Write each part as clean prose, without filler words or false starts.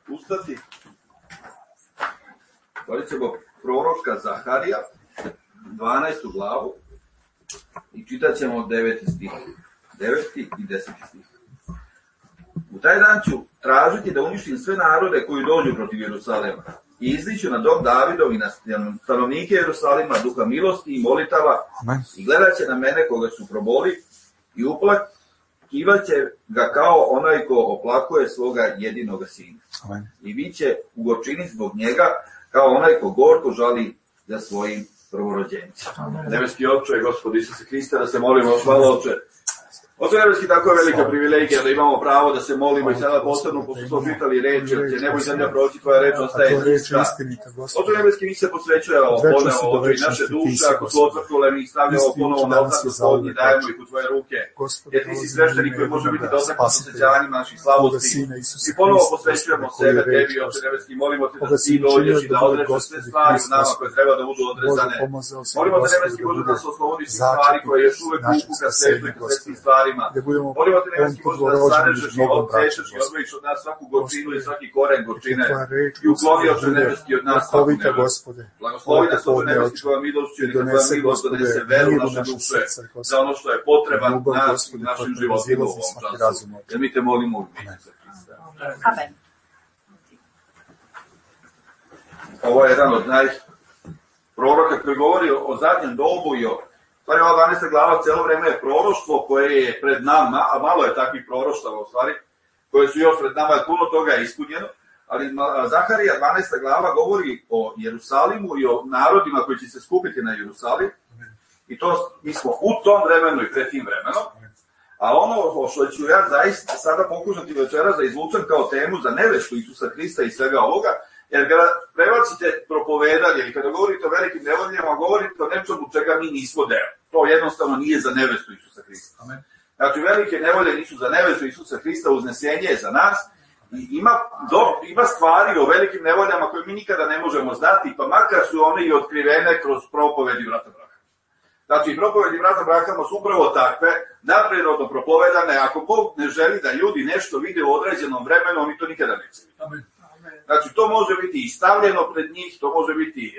ustati. Otvorit ćemo proroka Zaharija, 12. glavu, i čitat ćemo 9. stih. 9. i 10. stih. U taj dan ću tražiti da uništim sve narode koji dođu protiv Jerusalema i izliću na dom Davidov i na stanovnike Jerusalima duha milosti i molitava i gledat će na mene koga su proboli i uplakivat će ga kao onaj ko oplakuje svoga jedinoga sina. Amen. I bit će u gorčini zbog njega kao onaj ko gorko žali za svojim prvorođencima. Nebeski Oče, Gospod Isuse Hriste, da se molimo, hvala Oče. Oče nebeski, tako je velika privilegija da imamo pravo da se molimo i sada posebno, pošto smo čitali reči, jer će nebo i zemlja proći, tvoja reč ostaje istinita. Oče nebeski, mi se posvećujemo Oče i naše duše, ako su otvrtule, mi ih stavljamo ponovo na oltar Gospodnji, dajemo ih u tvoje ruke, jer ti si sveštenik koji može biti dosakan posvećavanjima naših slavosti. I ponovo posvećujemo sebe tebi, Oče nebeski, molimo te da ti dođeš i da odrežeš sve stvari u nama koje treba da budu odrezane. Molimo te nebeski, Bože, da se oslobodiš iz stvari koje još uvek vuku ka svetu i ka svetskim stvarima. Molimo te nebeski, Bože, da sarežeš i odsećeš i odvojiš od nas svaku gorčinu i svaki koren gorčine i ukloni, Oče nebeski, od nas svaku nevolju. Blagoslovi nas, Oče nebeski, tvojom milošću i neka tvoja milost donese veru u naše duše za ono što je potreban nas i našim životima u ovom času. Jer mi te molimo u ime Isusa Hrista. Amen. Ovo je jedan od proroka koji govori o zadnjem dobu i o stvari, ova 12. glava cijelo vreme je proroštvo koje je pred nama, a malo je takvih proroštava u stvari, koje su još pred nama, puno toga je ispunjeno, ali Zaharija 12. glava govori o Jerusalimu i o narodima koji će se skupiti na Jerusalim, i to mi smo u tom vremenu i pred tim vremenom, a ono što ću ja zaista sada pokušati večeras da izvučem kao temu za nevestu Isusa Hrista i svega ovoga, jer kada prebacite propovedanje ili kada govorite o velikim nevoljama, govorite o nečemu čega mi nismo deo. To jednostavno nije za nevestu Isusa Hrista. Amen. Znači, velike nevolje nisu za nevestu Isusa Hrista, uznesenje je za nas. I ima stvari o velikim nevoljama koje mi nikada ne možemo znati, pa makar su one i otkrivene kroz propovedi brata Brahama. Znači, propovedi brata Brahama su upravo takve, naprirodno propovedane. Ako Bog ne želi da ljudi nešto vide u određenom vremenu, oni to nikada neće vidjeti. Amen. Znači, to može biti i stavljeno pred njih, to može biti,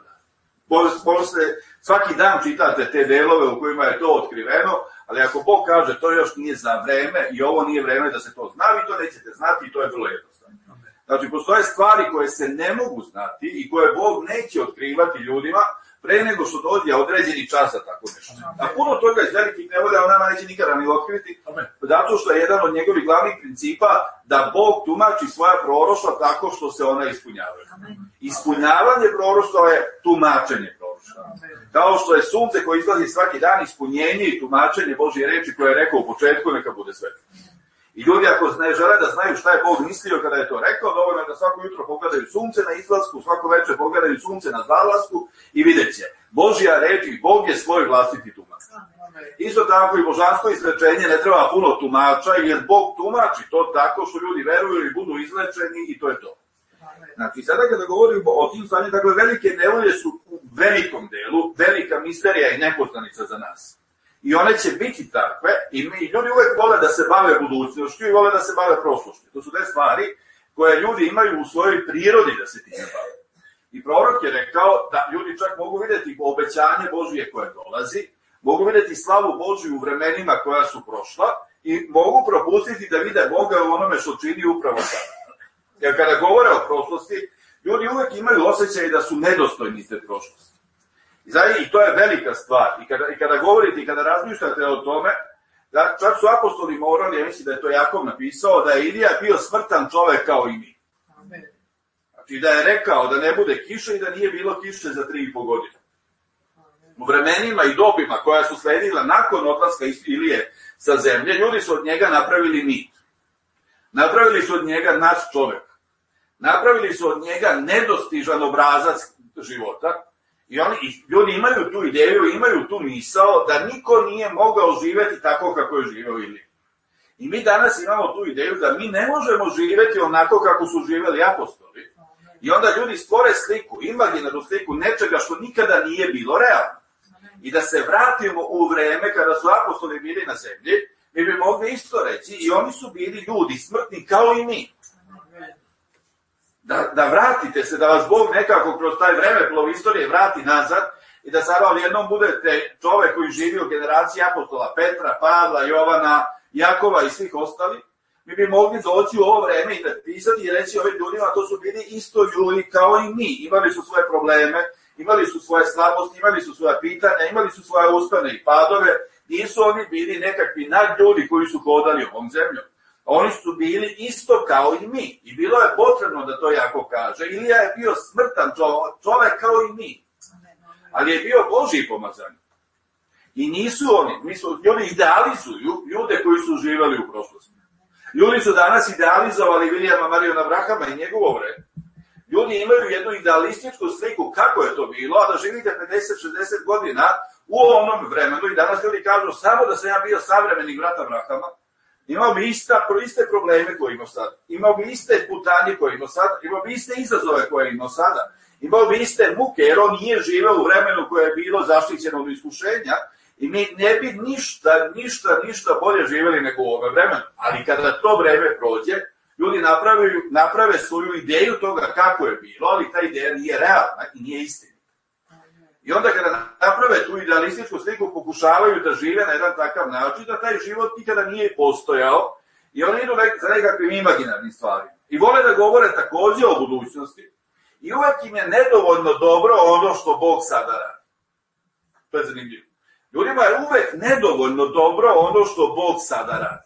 svaki dan čitate te delove u kojima je to otkriveno, ali ako Bog kaže to još nije za vreme i ovo nije vreme da se to zna, vi to nećete znati i to je vrlo jednostavno. Znači, postoje stvari koje se ne mogu znati i koje Bog neće otkrivati ljudima pre nego što dođe određeni čas za tako nešto. A puno toga iz velikih nevolja on nama neće nikada ni otkriti, zato što je jedan od njegovih glavnih principa da Bog tumači svoja proroštva tako što se ona ispunjavaju. Ispunjavanje proroštva je tumačenje proroštva. Kao što je sunce koje izlazi svaki dan, ispunjenje i tumačenje Božje reči koje je rekao u početku, neka bude svetlo. I ljudi ako ne žele da znaju šta je Bog mislio kada je to rekao, dovoljno je da svako jutro pogledaju sunce na izlasku, svako večer pogledaju sunce na zalasku i vidjet će. Božja reč i Bog je svoj vlastiti tumač. Isto tako i božansko izrečenje ne treba puno tumača, jer Bog tumači to tako što ljudi veruju i budu izlečeni i to je to. Znači, sada kada govorimo o tim stvarima, dakle, velike nevolje su u velikom delu, velika misterija i nepoznanica za nas. I one će biti takve, i ljudi uvek vole da se bave budućnošću i vole da se bave prošlošću. To su te stvari koje ljudi imaju u svojoj prirodi da se time bave. I prorok je rekao da ljudi čak mogu vidjeti obećanje Božije koje dolazi, mogu vidjeti slavu Božiju u vremenima koja su prošla i mogu propustiti da vide Boga u onome što čini upravo sada. Jer kada govore o prošlosti, ljudi uvek imaju osjećaj da su nedostojni te prošlosti. I to je velika stvar. I kada govorite i kada razmišljate o tome, da čak su apostoli morali, ja mislim da je to Jakov napisao, da je Ilija bio smrtan čovek kao i mi. Znači da je rekao da ne bude kiše i da nije bilo kiše za 3,5 godine. U vremenima i dobima koja su sledila nakon odlaska Ilije sa zemlje, ljudi su od njega napravili mit. Napravili su od njega naš čovek. Napravili su od njega nedostižan obrazac života. I ljudi imaju tu ideju, imaju tu misao da niko nije mogao živeti tako kako je živeo Ilija. I mi danas imamo tu ideju da mi ne možemo živeti onako kako su živeli apostoli. I onda ljudi stvore sliku, imaginarnu sliku nečega što nikada nije bilo realno. I da se vratimo u vreme kada su apostoli bili na zemlji, mi bi mogli isto reći, i oni su bili ljudi smrtni kao i mi. Da vratite se, da vas Bog nekako kroz taj vremeplov istorije vrati nazad i da sada jednom budete čovek koji živi u generaciji apostola Petra, Pavla, Jovana, Jakova i svih ostalih. Mi bi mogli doći u ovo vreme i da pisati i reći ovim ljudima, to su bili isto ljudi kao i mi. Imali su svoje probleme, imali su svoje slabosti, imali su svoja pitanja, imali su svoje uspone i padove. Nisu oni bili nekakvi nadljudi koji su hodali ovom zemljom. Oni su bili isto kao i mi. I bilo je potrebno da to jako kaže. Ilija je bio smrtan čovek kao i mi. Ali je bio Božji pomazan. I nisu oni. Ljudi idealizuju ljude koji su živali u prošlosti. Ljudi su danas idealizovali Vilijama Mariona Abrahama i njegovo vreme. Ljudi imaju jednu idealističku sliku kako je to bilo, a da živite 50-60 godina u onom vremenu i danas ljudi kažu samo da sam ja bio savremenik brata Abrahama, imao bi iste probleme koje imao sad, imao bi iste putanje koje imao sad, imao bi iste izazove koje imao sada, imao bi iste muke jer on nije živeo u vremenu koje je bilo zaštićeno od iskušenja i mi ne bi ništa bolje živeli nego u ove vremenu. Ali kada to vreme prođe, ljudi naprave svoju ideju toga kako je bilo, ali ta ideja nije realna i nije istinita. I onda kada naprave tu idealističku sliku, pokušavaju da žive na jedan takav način, da taj život nikada nije postojao i oni idu za nekakvim imaginarnim stvarima. I vole da govore takođe o budućnosti i uvek im je nedovoljno dobro ono što Bog sada radi. To je zanimljivo. Ljudima je uvek nedovoljno dobro ono što Bog sada radi.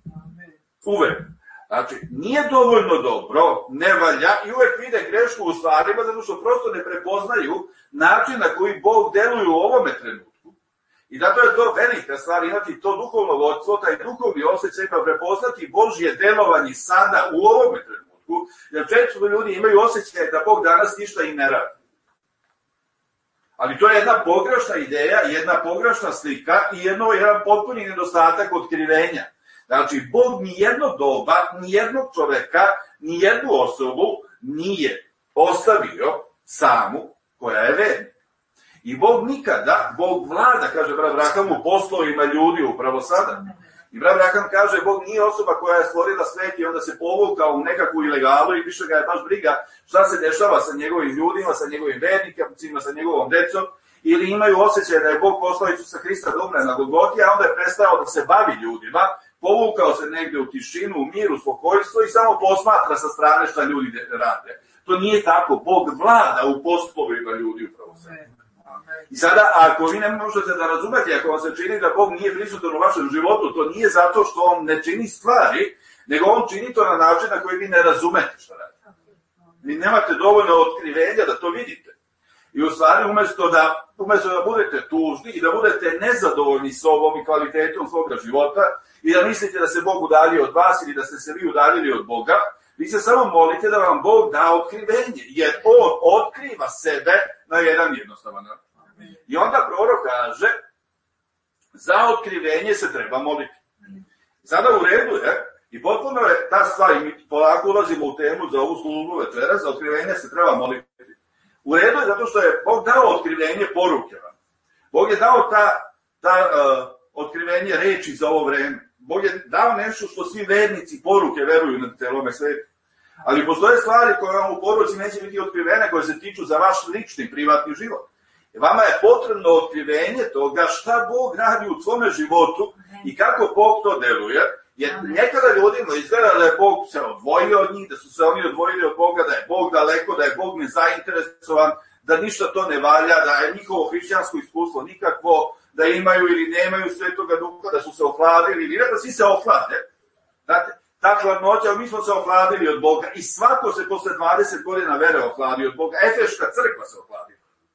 Uvek. Znači, nije dovoljno dobro, ne valja i uvek vide grešku u stvarima zato što prosto ne prepoznaju način na koji Bog deluje u ovome trenutku. I zato je to velika stvar, imati to duhovno vodstvo, taj duhovni osjećaj pa prepoznati Božje delovanje sada u ovome trenutku, jer često ljudi imaju osjećaj da Bog danas ništa i ne radi. Ali to je jedna pogrešna ideja, jedna pogrešna slika i jedan potpuni nedostatak otkrivenja. Znači, Bog nijedno doba, nijednog čoveka, nijednu osobu nije ostavio samu koja je vernik. I Bog nikada, Bog vlada, kaže brat Abraham, u poslovima ljudi upravo sada. I brat Abraham kaže, Bog nije osoba koja je stvorila svet i onda se povukao u nekakvu ilegalu i više ga je baš briga šta se dešava sa njegovim ljudima, sa njegovim vernicima, sa njegovom decom, ili imaju osjećaj da je Bog poslao Isusa Hrista da umre na Golgoti, a onda je prestao da se bavi ljudima, povukao se negde u tišinu, u miru, spokojstvo i samo posmatra sa strane šta ljudi rade. To nije tako. Bog vlada u poslovima ljudi upravo sve. I sada, ako vi ne možete da razumete, ako vam se čini da Bog nije prisutan u vašem životu, to nije zato što on ne čini stvari, nego on čini to na način na koji vi ne razumete šta radi. Vi nemate dovoljno otkrivenja da to vidite. I u stvari, umesto da budete tužni i da budete nezadovoljni sobom i kvalitetom svoga života i da mislite da se Bog udalio od vas ili da ste se vi udaljili od Boga, vi se samo molite da vam Bog da otkrivenje, jer on otkriva sebe na jedan jednostavan način. I onda prorok kaže, za otkrivenje se treba moliti. Sada u redu je, i potpuno je ta stvar, i mi polako ulazimo u temu za ovu službu večera, za otkrivenje se treba moliti. U redu je zato što je Bog dao otkrivenje poruke vam. Bog je dao ta otkrivenje reči za ovo vreme. Bog je dao nešto što svi vernici poruke veruju na celome svetu. Ali postoje stvari koje vam u poruci neće biti otkrivene, koje se tiču za vaš lični, privatni život. Vama je potrebno otkrivenje toga šta Bog radi u svome životu i kako Bog to deluje, jer nekada ljudima izgleda da je Bog se odvojio od njih, da su se oni odvojili od Boga, da je Bog daleko, da je Bog nezainteresovan, da ništa to ne valja, da je njihovo hrišćansko iskustvo nikakvo, da imaju ili nemaju Svetoga Duha, da su se ohladili, ili da svi se ohlade. Znate, ta hladnoća, mi smo se ohladili od Boga i svako se posle 20 godina vere ohladi od Boga. Efeška crkva se ohladila.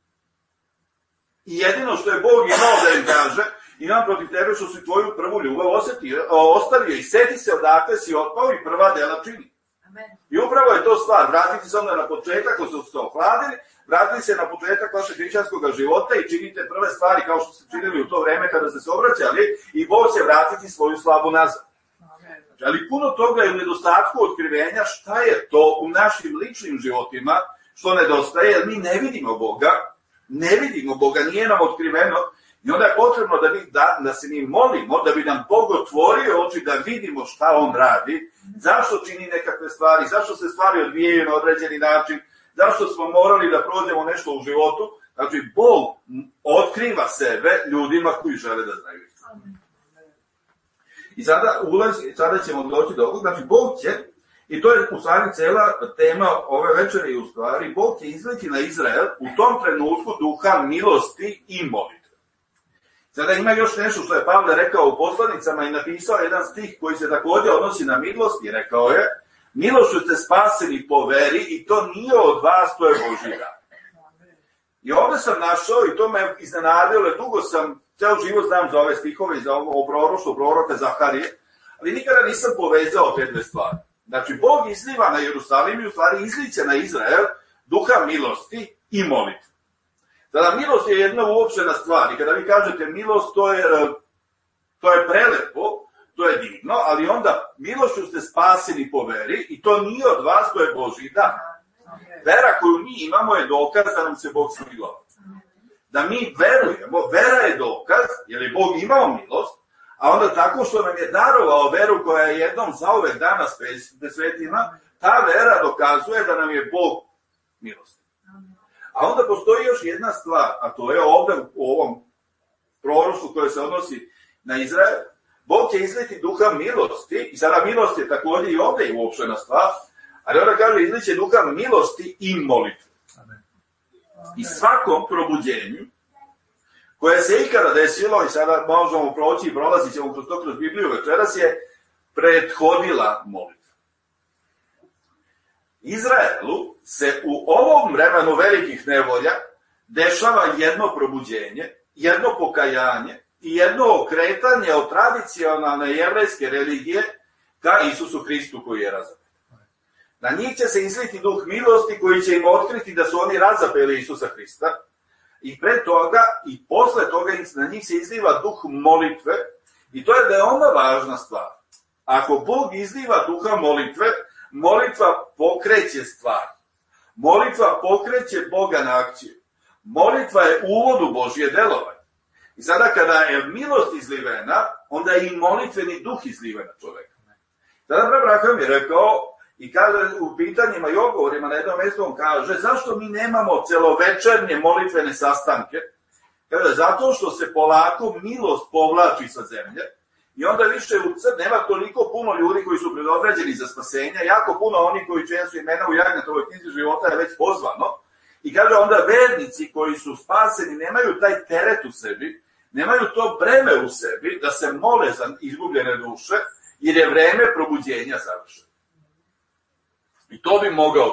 I jedino što je Bog imao da im kaže, imam protiv tebe što si tvoju prvu ljubav ostavio i seti se odakle si otpao i prva dela čini. I upravo je to stvar, vratiti se onda na početak, ako su se ohladili, vratiti se na početak vašeg hrišćanskog života i činite prve stvari kao što ste činili u to vreme kada ste se obraćali i Bog će vratiti svoju slavu nazad. Ali puno toga je u nedostatku otkrivenja šta je to u našim ličnim životima što nedostaje, jer mi ne vidimo Boga, nije nam otkriveno, I onda je potrebno da se mi molimo, da bi nam Bog otvorio oči, da vidimo šta on radi, zašto čini nekakve stvari, zašto se stvari odvijaju na određeni način, zašto smo morali da prođemo nešto u životu. Znači, Bog otkriva sebe ljudima koji žele da znaju. I sada ćemo doći do ovog, znači Bog će, i to je u stvari cela tema ove večere i u stvari, Bog će izliti na Izrael u tom trenutku duha milosti i molitve. Sada ima još nešto što je Pavle rekao u poslanicama i napisao jedan stih koji se također odnosi na milost i rekao je: milošću ste spaseni po veri i to nije od vas, to je Božji dar. I ovdje sam našao, i to me iznenadilo, dugo sam, ceo život znam za ove stihove i za ovo proroštvo proroka Zaharije, ali nikada nisam povezao te dve stvari. Znači, Bog izliva na Jerusalim i u stvari izliće na Izrael duha milosti i molitve. Sada, milost je jedna uopštena stvar i kada vi kažete milost, to je prelepo, to je divno, ali onda milošću ste spaseni po veri i to nije od vas, to je Božji dar. Vera koju mi imamo je dokaz da nam se Bog smilovao. Da mi verujemo, vera je dokaz, jer je Bog imao milost, a onda tako što nam je darovao veru koja je jednom zauvek dana svetima, ta vera dokazuje da nam je Bog milost. A onda postoji još jedna stvar, a to je ovdje u ovom proroštvu koje se odnosi na Izrael. Bog će izliti duha milosti, i sada milost je također i ovdje uopštena stvar, ali onda kaže izliće duha milosti i molitve. I svakom probuđenju koje se ikada desilo, i sada možemo proći i prolazit ćemo kroz Bibliju večeras, je prethodila molitva. Izraelu se u ovom vremenu velikih nevolja dešava jedno probuđenje, jedno pokajanje i jedno okretanje od tradicionalne jevrejske religije ka Isusu Hristu koji je razapet. Na njih će se izliti duh milosti koji će im otkriti da su oni razapeli Isusa Hrista i pre toga i posle toga na njih se izliva duh molitve i to je veoma važna stvar. Ako Bog izliva duha molitve, molitva pokreće stvar. Molitva pokreće Boga na akciju. Molitva je uvod u Božje delovanje. I sada kada je milost izlivena, onda je i molitveni duh izliven na čoveka. Sada Abraham je rekao, i kaže u pitanjima i odgovorima na jednom mjestu, on kaže, zašto mi nemamo celovečernje molitvene sastanke? Kaže, zato što se polako milost povlači sa zemlje i onda više nema toliko puno ljudi koji su predodređeni za spasenje, jako puno oni koji čija su imena u Jagnetovoj knjizi života je već pozvano. I kaže, onda vernici koji su spaseni nemaju taj teret u sebi, nemaju to breme u sebi da se mole za izgubljene duše, jer je vreme probuđenja završeno. I to bi mogao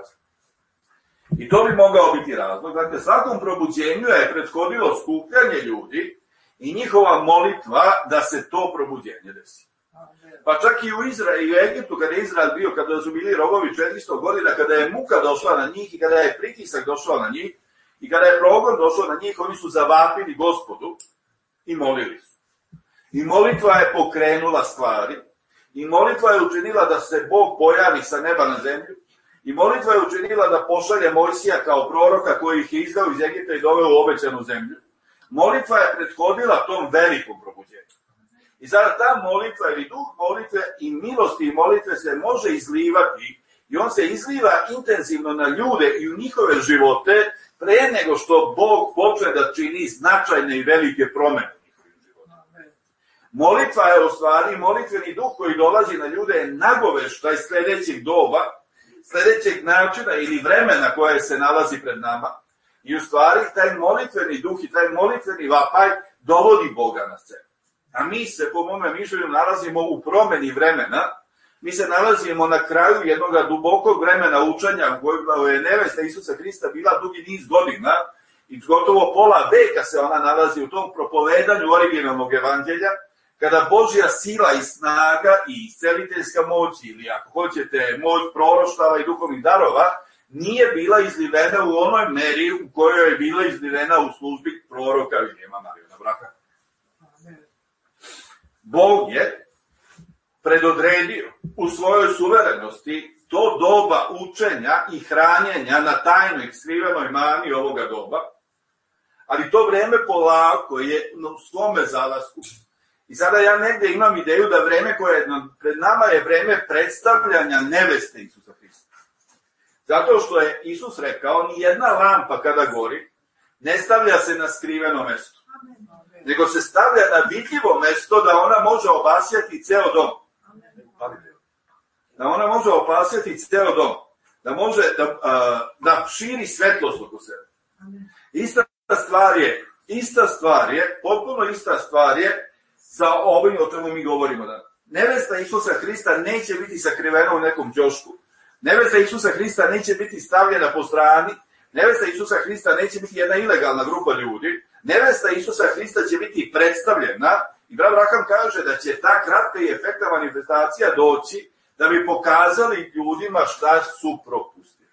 biti razlog. Dakle, svakom probuđenju je prethodilo skupljanje ljudi i njihova molitva da se to probuđenje desi. Pa čak i u Egiptu, kada je Izrael bio, kada su bili robovi 400 godina, kada je muka došla na njih i kada je pritisak došao na njih i kada je progon došao na njih, oni su zavapili Gospodu i molili su. I molitva je pokrenula stvari. I molitva je učinila da se Bog pojavi sa neba na zemlju. I molitva je učinila da pošalje Mojsija kao proroka koji ih je izdao iz Egipta i doveo u obećanu zemlju. Molitva je prethodila tom velikom probuđenju. I sada ta molitva ili duh molitve i milosti i molitve se može izlivati i on se izliva intenzivno na ljude i u njihove živote pre nego što Bog počne da čini značajne i velike promene. Molitva je u stvari, molitveni duh koji dolazi na ljude je nagoveštaj sljedećeg doba, sljedećeg načina ili vremena koje se nalazi pred nama. I u stvari taj molitveni duh i taj molitveni vapaj dovodi Boga na scenu. A mi se, po mome mišljenju, nalazimo u promeni vremena. Mi se nalazimo na kraju jednog dubokog vremena učenja u kojem je nevesta Isusa Hrista bila dugi niz godina i gotovo pola veka se ona nalazi u tom propovedanju originalnog evanđelja, kada Božja sila i snaga i isceliteljska moć, ili ako hoćete moć proroštava i duhovnih darova, nije bila izlivena u onoj meri u kojoj je bila izlivena u službi proroka Vilijama Marijana Brahama. Bog je predodredio u svojoj suverenosti to doba učenja i hranjenja na tajnoj skrivenoj mani ovoga doba, Ali to vreme polako je u svome zalasku. I sada ja negde imam ideju da vreme koje je pred nama je vreme predstavljanja neveste Isusa Hrista. Zato što je Isus rekao, ni jedna lampa kada gori, ne stavlja se na skriveno mesto, nego se stavlja na vidljivo mesto da ona može obasjati ceo dom. Da ona može opasjati ceo dom. Da može da širi svetlost oko sebe. Ista stvar je, potpuno ista stvar je sa ovim o čemu mi govorimo danas. Nevesta Isusa Hrista neće biti sakrivena u nekom ćošku. Nevesta Isusa Hrista neće biti stavljena po strani. Nevesta Isusa Hrista neće biti jedna ilegalna grupa ljudi. Nevesta Isusa Hrista će biti predstavljena i brat Abraham kaže da će ta kratka i efektna manifestacija doći da bi pokazali ljudima šta su propustili.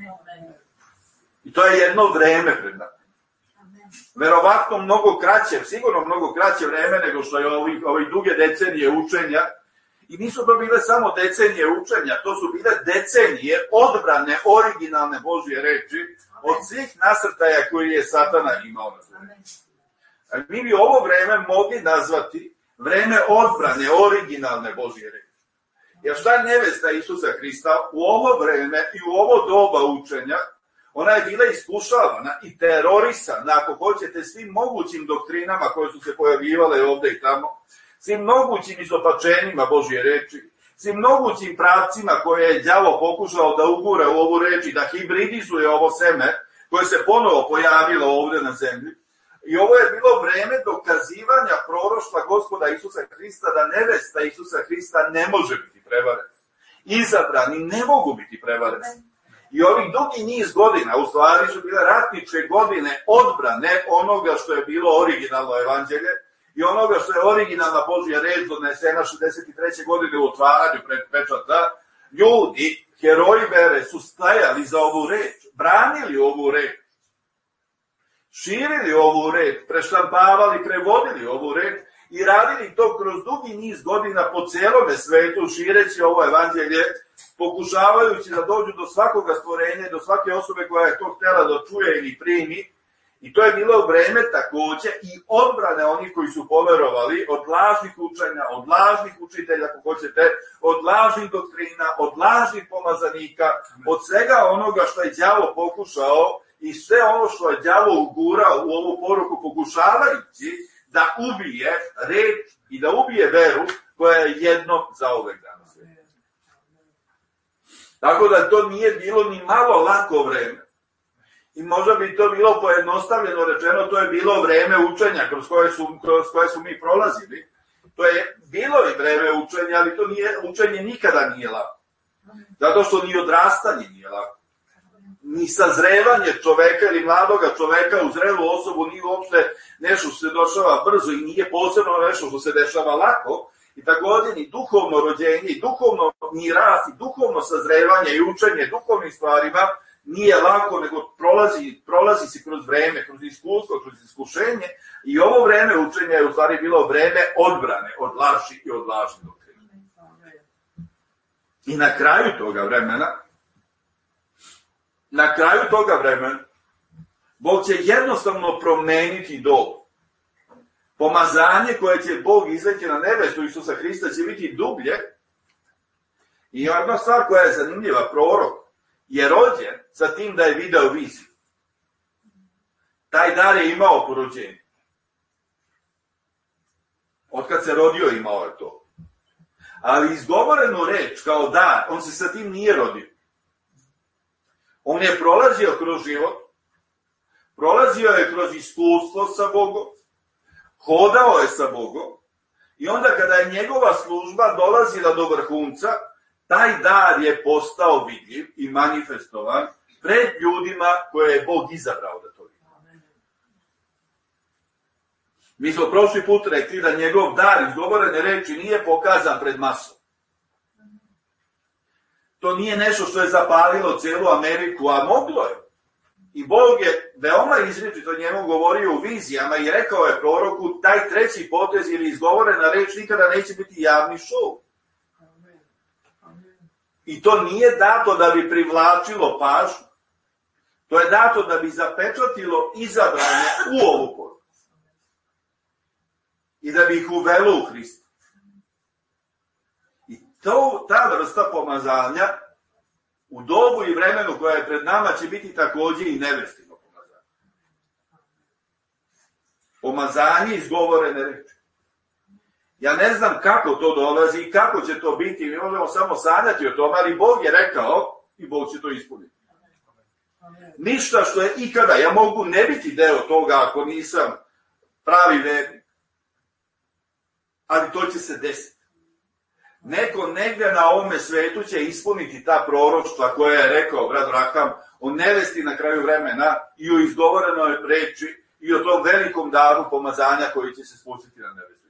I to je jedno vreme pred nama. Verovatno mnogo kraće, sigurno mnogo kraće vreme nego što je ovi duge decenije učenja. I nisu to bile samo decenije učenja, to su bile decenije odbrane originalne Božje reči od svih nasrtaja koji je Satana imao na zemlji. Mi bi ovo vreme mogli nazvati vreme odbrane originalne Božje reči. Jer šta je nevesta Isusa Hrista u ovo vreme i u ovo doba učenja, ona je bila iskušavana i terorisana, ako hoćete, svim mogućim doktrinama koje su se pojavljivale ovde i tamo, svim mogućim izopačenjima Božje reči, svim mogućim pravcima koje je đavo pokušao da ugura u ovu reč i da hibridizuje ovo seme koje se ponovo pojavilo ovde na zemlji. I ovo je bilo vreme dokazivanja proroštva Gospoda Isusa Hrista da nevesta Isusa Hrista ne može biti prevarena. Izabrani ne mogu biti prevareni. I ovih dugi niz godina, u stvari su bile ratničke godine odbrane onoga što je bilo originalno evanđelje i onoga što je originalna Božja reč donesena 63. godine u otvaranju pečata. Ljudi, heroji vere, su stajali za ovu reč, branili ovu reč, širili ovu reč, preštampavali, prevodili ovu reč i radili to kroz dugi niz godina po celome svetu, šireći ovo evanđelje, pokušavajući da dođu do svakoga stvorenja, do svake osobe koja je to htjela da čuje ili primi. I to je bilo vreme takođe i odbrane onih koji su poverovali od lažnih učenja, od lažnih učitelja, ako hoćete, od lažnih doktrina, od lažnih pomazanika, od svega onoga što je đavo pokušao i sve ono što je đavo ugurao u ovu poruku, pokušavajući da ubije reč i da ubije veru koja je jednom zauvek danas. Tako da to nije bilo ni malo lako vreme. I možda bi to bilo pojednostavljeno rečeno, to je bilo vreme učenja kroz koje su mi prolazili. To je bilo i vreme učenja, ali učenje nikada nije lako. Zato što ni odrastanje nije lako. Ni sazrevanje čoveka ili mladoga čoveka u zrelu osobu nije uopšte nešto što se dešava brzo i nije posebno nešto što se dešava lako. I također ni duhovno rođenje, i duhovno ni rast, i duhovno sazrevanje i učenje duhovnim stvarima nije lako, nego prolazi se kroz vreme, kroz iskustvo, kroz iskušenje. I ovo vreme učenja je u stvari bilo vreme odbrane od laži i od lažnih doktrina. I na kraju toga vremena, Bog će jednostavno promeniti dobu. Pomazanje koje će Bog izleći na nebestu Isusa Hrista će biti dublje. I jedna stvar koja je zanimljiva, prorok je rođen sa tim da je video viziju. Taj dar je imao po rođenju. Otkad se rodio imao je to. Ali izgovorenu reč kao dar, on se sa tim nije rodio. On je prolazio kroz život, prolazio je kroz iskustvo sa Bogom, hodao je sa Bogom i onda kada je njegova služba dolazila do vrhunca, taj dar je postao vidljiv i manifestovan pred ljudima koje je Bog izabrao da to vidi. Mi smo prošli put rekli da njegov dar izgovorene reči nije pokazan pred masom. To nije nešto što je zapalilo celu Ameriku, a moglo je. I Bog je veoma izričito njemu govorio u vizijama i rekao je proroku, taj treći potez ili izgovorena reč nikada neće biti javni šov. I to nije dato da bi privlačilo pažnju. To je dato da bi zapečatilo izabrane u ovu poruku. I da bi ih uvelo u Hristu. I ta vrsta pomazanja u dobu i vremenu koja je pred nama će biti također i nevestino pomazanje. Pomazanje izgovorene reči. Ja ne znam kako to dolazi i kako će to biti, mi možemo samo sanjati o tome, ali Bog je rekao i Bog će to ispuniti. Ništa što je ikada, ja mogu ne biti deo toga ako nisam pravi vernik, ali to će se desiti. Neko negdje na ovome svetu će ispuniti ta proroštva koja je rekao brat Raham o nevesti na kraju vremena i o izgovorenoj reči i o tom velikom daru pomazanja koji će se spustiti na nebesu.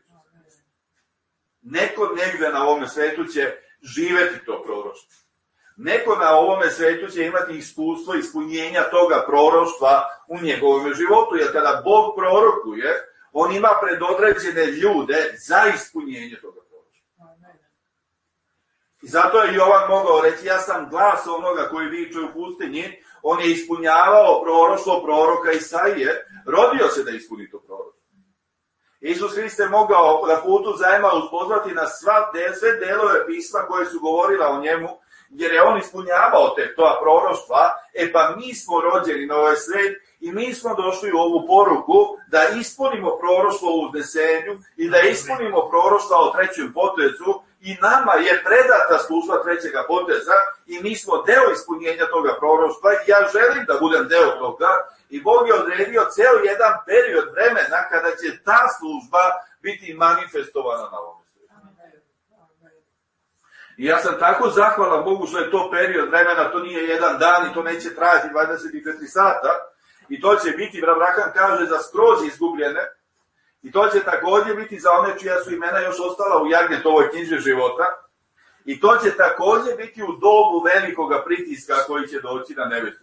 Neko negdje na ovome svetu će živeti to proroštvo. Neko na ovome svetu će imati iskustvo ispunjenja toga proroštva u njegovom životu, jer kada Bog prorokuje, on ima predodređene ljude za ispunjenje toga proroštva. I zato je Jovan mogao reći, ja sam glas onoga koji viče u pustinji, on je ispunjavao proroštvo proroka Isaije, rodio se da ispuni to proroštvo. Isus Hrist je mogao na putu zajma uspozvati na sve delove pisma koje su govorila o njemu, jer je on ispunjavao ta proroštva, pa mi smo rođeni na ovaj svet i mi smo došli u ovu poruku da ispunimo proroštvo u uznesenju i da ispunimo proroštva o trećem potezu i nama je predata služba trećega poteza i mi smo deo ispunjenja toga proroštva i ja želim da budem deo toga i Bog je odredio ceo jedan period vremena kada će ta služba biti manifestovana na ovom svijetu. I ja sam tako zahvalan Bogu što je to period vremena, to nije jedan dan i to neće trajati 24 sata i to će biti, Abraham kaže, za skroz izgubljene i to će također biti za one čija su imena još ostala u Jagnetovoj knjizi života i to će također biti u dobu velikoga pritiska koji će doći na nebesu.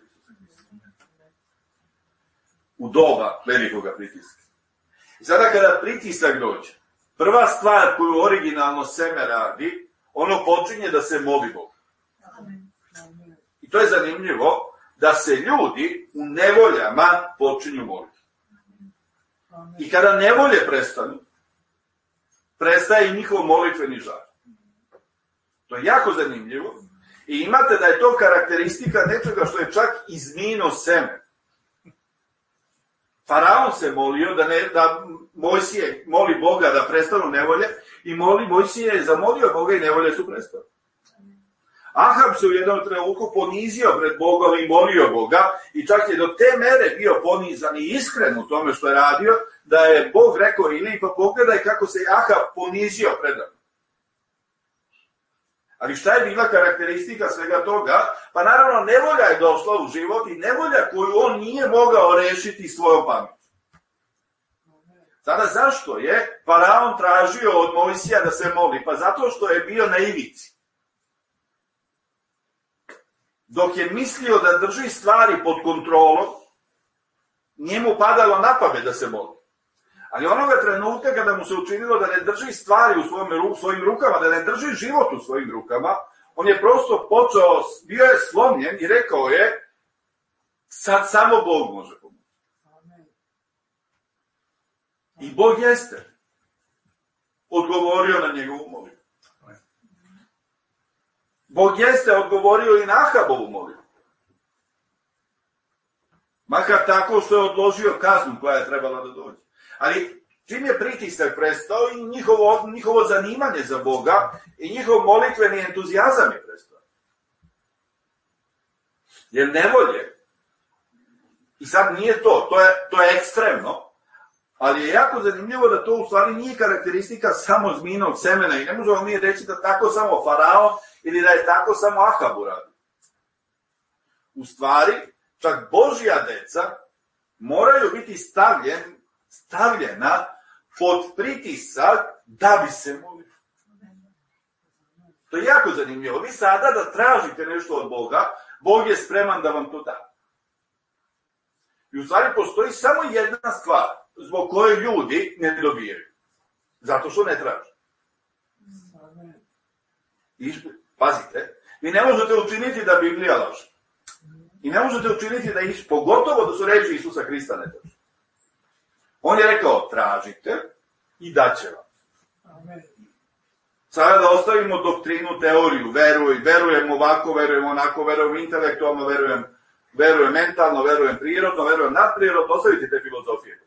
U doba velikoga pritiska. I sada kada pritisak dođe, prva stvar koju originalno seme radi, ono počinje da se moli Bogu. I to je zanimljivo, da se ljudi u nevoljama počinju moliti. I kada nevolje prestanu, prestaje i njihov molitveni žar. To je jako zanimljivo. I imate da je to karakteristika nečega što je čak izmino seme. Faraon se molio da Mojsije moli Boga da prestanu nevolje i Mojsije je zamolio Boga i nevolje su prestale. Ahab se u jednom trenutku ponizio pred Bogom i molio Boga i čak je do te mere bio ponizan i iskren u tome što je radio, da je Bog rekao ili pa pogledaj kako se Ahab ponizio pred nama. Ali šta je bila karakteristika svega toga? Pa naravno nevolja je došla u život i nevolja koju on nije mogao rešiti svojom pameću. Sada zašto je Faraon tražio od Mojsija da se moli? Pa zato što je bio na ivici. Dok je mislio da drži stvari pod kontrolom, njemu padalo na pamet da se moli. Ali onoga trenutka kada mu se učinilo da ne drži stvari u svojim rukama, da ne drži život u svojim rukama, on je prosto počeo, bio je slomljen i rekao je, sad samo Bog može pomoći. I Bog jeste odgovorio na njegovu molitvu. Bog jeste odgovorio i na Ahabovu molitvu. Makar tako što je odložio kaznu koja je trebala da dođe. Ali čim je pritisak prestao i njihovo zanimanje za Boga i njihov molitveni entuzijazam je prestao. Jer nevolje, i sad nije to je ekstremno, ali je jako zanimljivo da to u stvari nije karakteristika samo zmijnog semena i ne možemo mi reći da tako samo Faraon ili da je tako samo Ahab uradio. U stvari, čak Božja deca moraju biti stavljena pod pritisak da bi se molili. To je jako zanimljivo. Vi sada da tražite nešto od Boga, Bog je spreman da vam to da. I u stvari postoji samo jedna stvar zbog koje ljudi ne dobijaju. Zato što ne traže. I, pazite, vi ne možete učiniti da Biblija laže. I ne možete učiniti da pogotovo da su reči Isusa Hrista netačne. On je rekao, tražite i daće vam. Sada da ostavimo doktrinu, teoriju, verujem ovako, verujem onako, verujem intelektualno, verujem mentalno, verujem prirodno, verujem nadprirodno, ostavite te filozofije.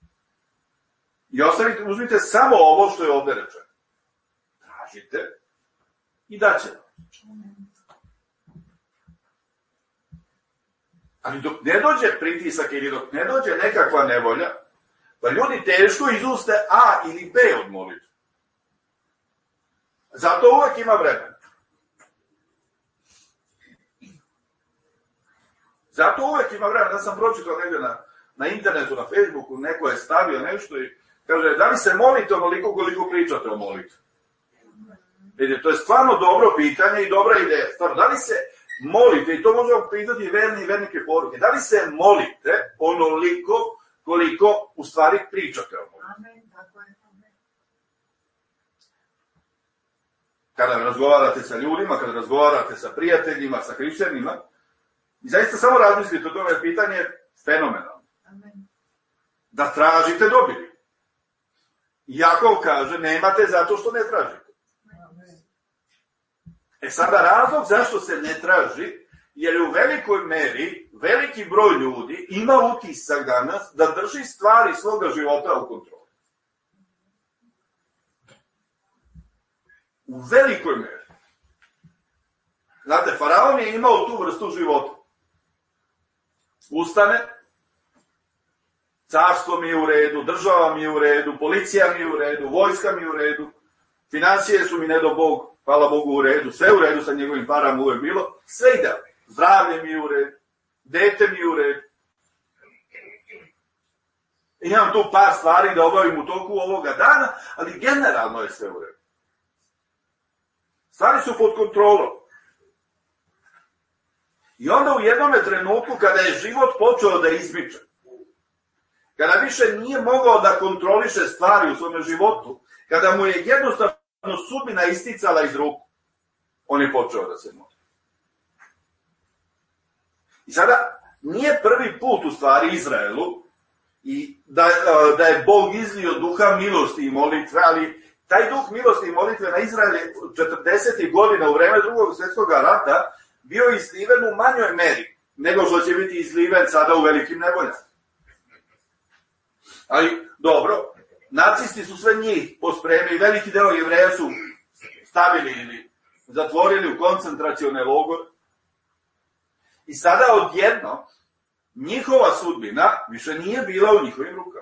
I uzmite samo ovo što je ovde rečeno. Tražite i daće vam. Ali dok ne dođe pritisak ili dok ne dođe nekakva nevolja, pa ljudi teško izuste A ili B od molitve. Zato uvek ima vremena. Zato uvek ima vremena. Da sam pročitao negdje na internetu, na Facebooku, neko je stavio nešto i kaže, da li se molite onoliko koliko pričate o molitvi? Vidite, to je stvarno dobro pitanje i dobra ideja. Stvarno, da li se molite, i to možemo pitati i verni i vernike poruke, da li se molite onoliko koliko u stvari pričate o molitvi? Amen, tako je. Kada razgovarate sa ljudima, kada razgovarate sa prijateljima, sa hrišćanima, i zaista samo razmislite o tome, pitanje je fenomenalno. Amen. Da tražite, dobili. Jakov kaže, nemate zato što ne tražite. Amen. Sada razlog zašto se ne traži, jer je u velikoj meri veliki broj ljudi ima utisak danas da drži stvari svoga života u kontroli. U velikoj meri. Znate, faraon je imao tu vrstu života. Ustane, carstvo mi je u redu, država mi je u redu, policija mi je u redu, vojska mi je u redu, financije su mi, ne do Bog, hvala Bogu, u redu, sve u redu sa njegovim parama uvek bilo, sve ide. Zdravlje mi je u redu, dete mi je u redu. I imam tu par stvari da obavim u toku ovoga dana, ali generalno je sve u redu. Stvari su pod kontrolom. I onda u jednome trenutku, kada je život počeo da izmiče, kada više nije mogao da kontroliše stvari u svome životu, kada mu je jednostavno sudbina isticala iz ruku, on je počeo da se moli. I sada, nije prvi put u stvari Izraelu, i da je Bog izlio duha milosti i molitve, ali taj duh milosti i molitve na Izrael je 40. godina u vreme Drugog svjetskog rata bio izliven u manjoj meri, nego što će biti izliven sada u velikim nevoljama. Ali, dobro, nacisti su sve njih pospremili, veliki deo Jevreja su stavili ili zatvorili u koncentracione logore. I sada odjedno, njihova sudbina više nije bila u njihovim rukama.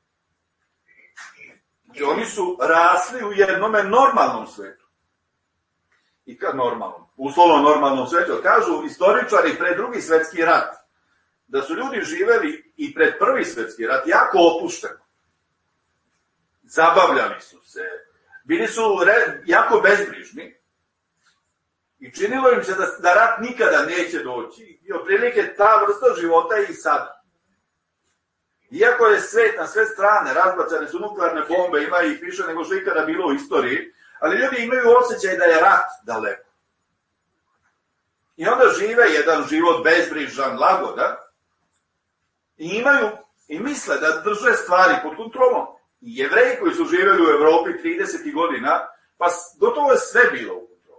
Znači, oni su rasli u jednome normalnom svetu. I kad normalnom? Uslovno normalnom svetu. Kažu istoričari pred Drugi svjetski rat, da su ljudi živeli i pred Prvi svjetski rat jako opušteno. Zabavljali su se, bili su jako bezbrižni i činilo im se da rat nikada neće doći i otprilike ta vrsta života je i sada. Iako je svet na sve strane, razbacane su nuklearne bombe, ima ih više nego što ikada bilo u istoriji, ali ljudi imaju osjećaj da je rat daleko. I onda žive jedan život bezbrižan, lagodan, i imaju i misle da drže stvari pod kontrolom. I Jevreji koji su živjeli u Evropi 30 godina, pa gotovo je sve bilo u kontrolu.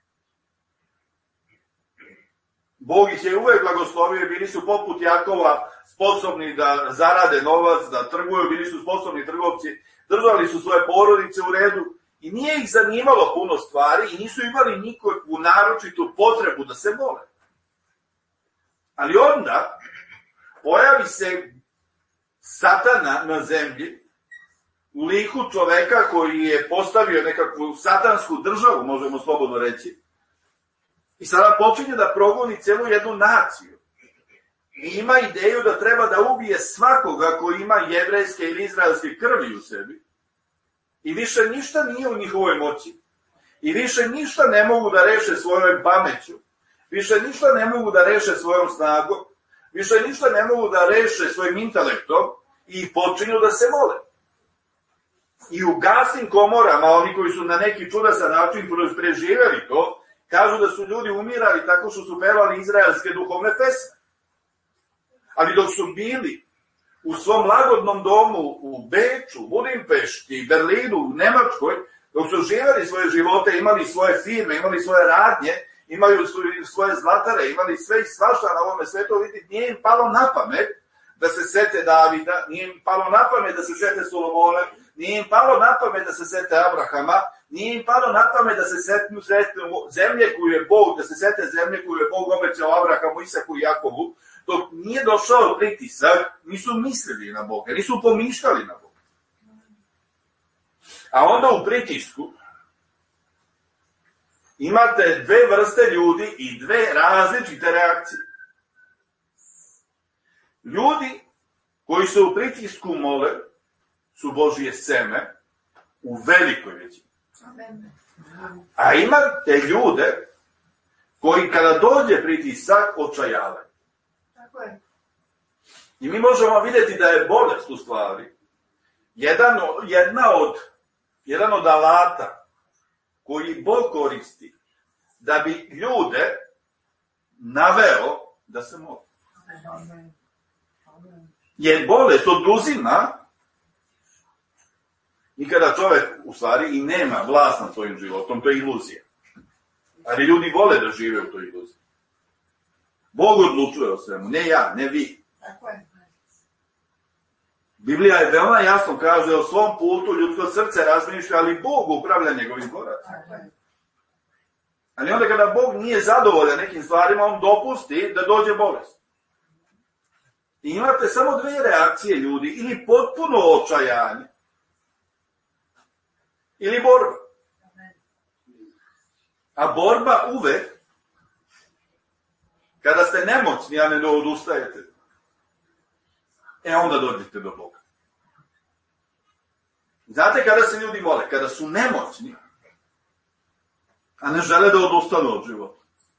Bog ih je uvek blagoslovio, bili su poput Jakova sposobni da zarade novac, da trguju, bili su sposobni trgovci, držali su svoje porodice u redu i nije ih zanimalo puno stvari i nisu imali nikakvu naročitu potrebu da se mole. Ali onda pojavi se Satana na zemlji u liku čoveka koji je postavio nekakvu satansku državu, možemo slobodno reći, i sada počinje da progoni celu jednu naciju. I ima ideju da treba da ubije svakoga koji ima jevrejske ili izraelske krvi u sebi. I više ništa nije u njihovoj moći. I više ništa ne mogu da reše svojom pameću. Više ništa ne mogu da reše svojom snagom. Više ništa ne mogu da reše svojim intelektom i počinju da se mole. I u gasnim komorama, oni koji su na neki čudasan način preživeli to, kažu da su ljudi umirali tako što su pevali izraelske duhovne pesme. Ali dok su bili u svom lagodnom domu u Beču, Budimpešti, Berlinu, u Nemačkoj, dok su živjeli svoje živote, imali svoje firme, imali svoje radnje, imaju svoje zlatare, imali sve i svašta na ovome svetu, vidite, nije im palo na pamet da se sete Davida, nije im palo na pamet da se sete Solomona, nije im palo na pamet da se sete Abrahama, nije im palo na pamet da se sete zemlje koju je Bog, da se sete zemlje koju je Bog obećao Abrahamu, Isaku i Jakovu. Dok nije došao pritisak, nisu mislili na Boga, nisu pomišljali na Boga. A onda u pritisku imate dve vrste ljudi i dve različite reakcije. Ljudi koji se u pritisku mole su Božje seme u velikoj većini. A imate ljude koji kada dođe pritisak očajavaju. I mi možemo vidjeti da je bolest u stvari jedan od alata koji Bog koristi da bi ljude naveo da se mole. Jer bolest oduzima i kada čovjek u stvari i nema vlast nad svojim životom, to je iluzija. Ali ljudi vole da žive u toj iluziji. Bog odlučuje o svemu, ne ja, ne vi. Biblija je veoma jasno kaže o svom putu ljudsko srce razmišlja, ali Bog upravlja njegovim koracima. Ali onda kada Bog nije zadovoljan nekim stvarima, on dopusti da dođe bolest. I imate samo dve reakcije ljudi, ili potpuno očajanje, ili borba. A borba uvek, kada ste nemoćni, a ne odustajete, onda dođete do Boga. Znate kada se ljudi vole? Kada su nemoćni, a ne žele da odustanu od života.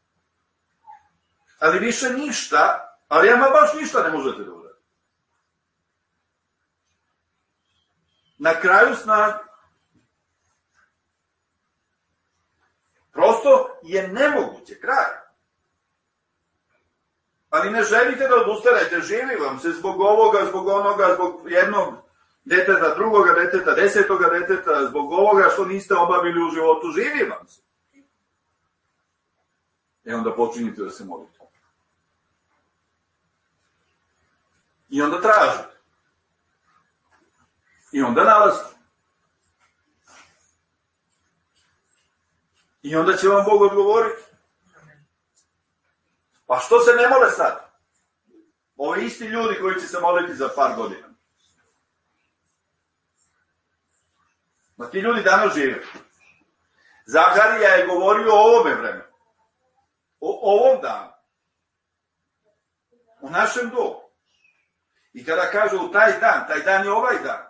Ali više ništa, ali ama baš ništa ne možete da uradite. Na kraju snage. Prosto je nemoguće, kraj. Ali ne želite da odustanete, živi vam se zbog ovoga, zbog onoga, zbog jednog deteta, drugoga deteta, 10. deteta, zbog ovoga što niste obavili u životu, živi vam se. Onda počinjete da se molite. I onda tražite. I onda nalazite. I onda će vam Bog odgovoriti. Pa što se ne mole sad? Ovi isti ljudi koji će se moliti za par godina. Ma ti ljudi danas žive. Zaharija je govorio o ovome vremenu. O ovom danu. U našem dobu. I kada kaže u taj dan je ovaj dan.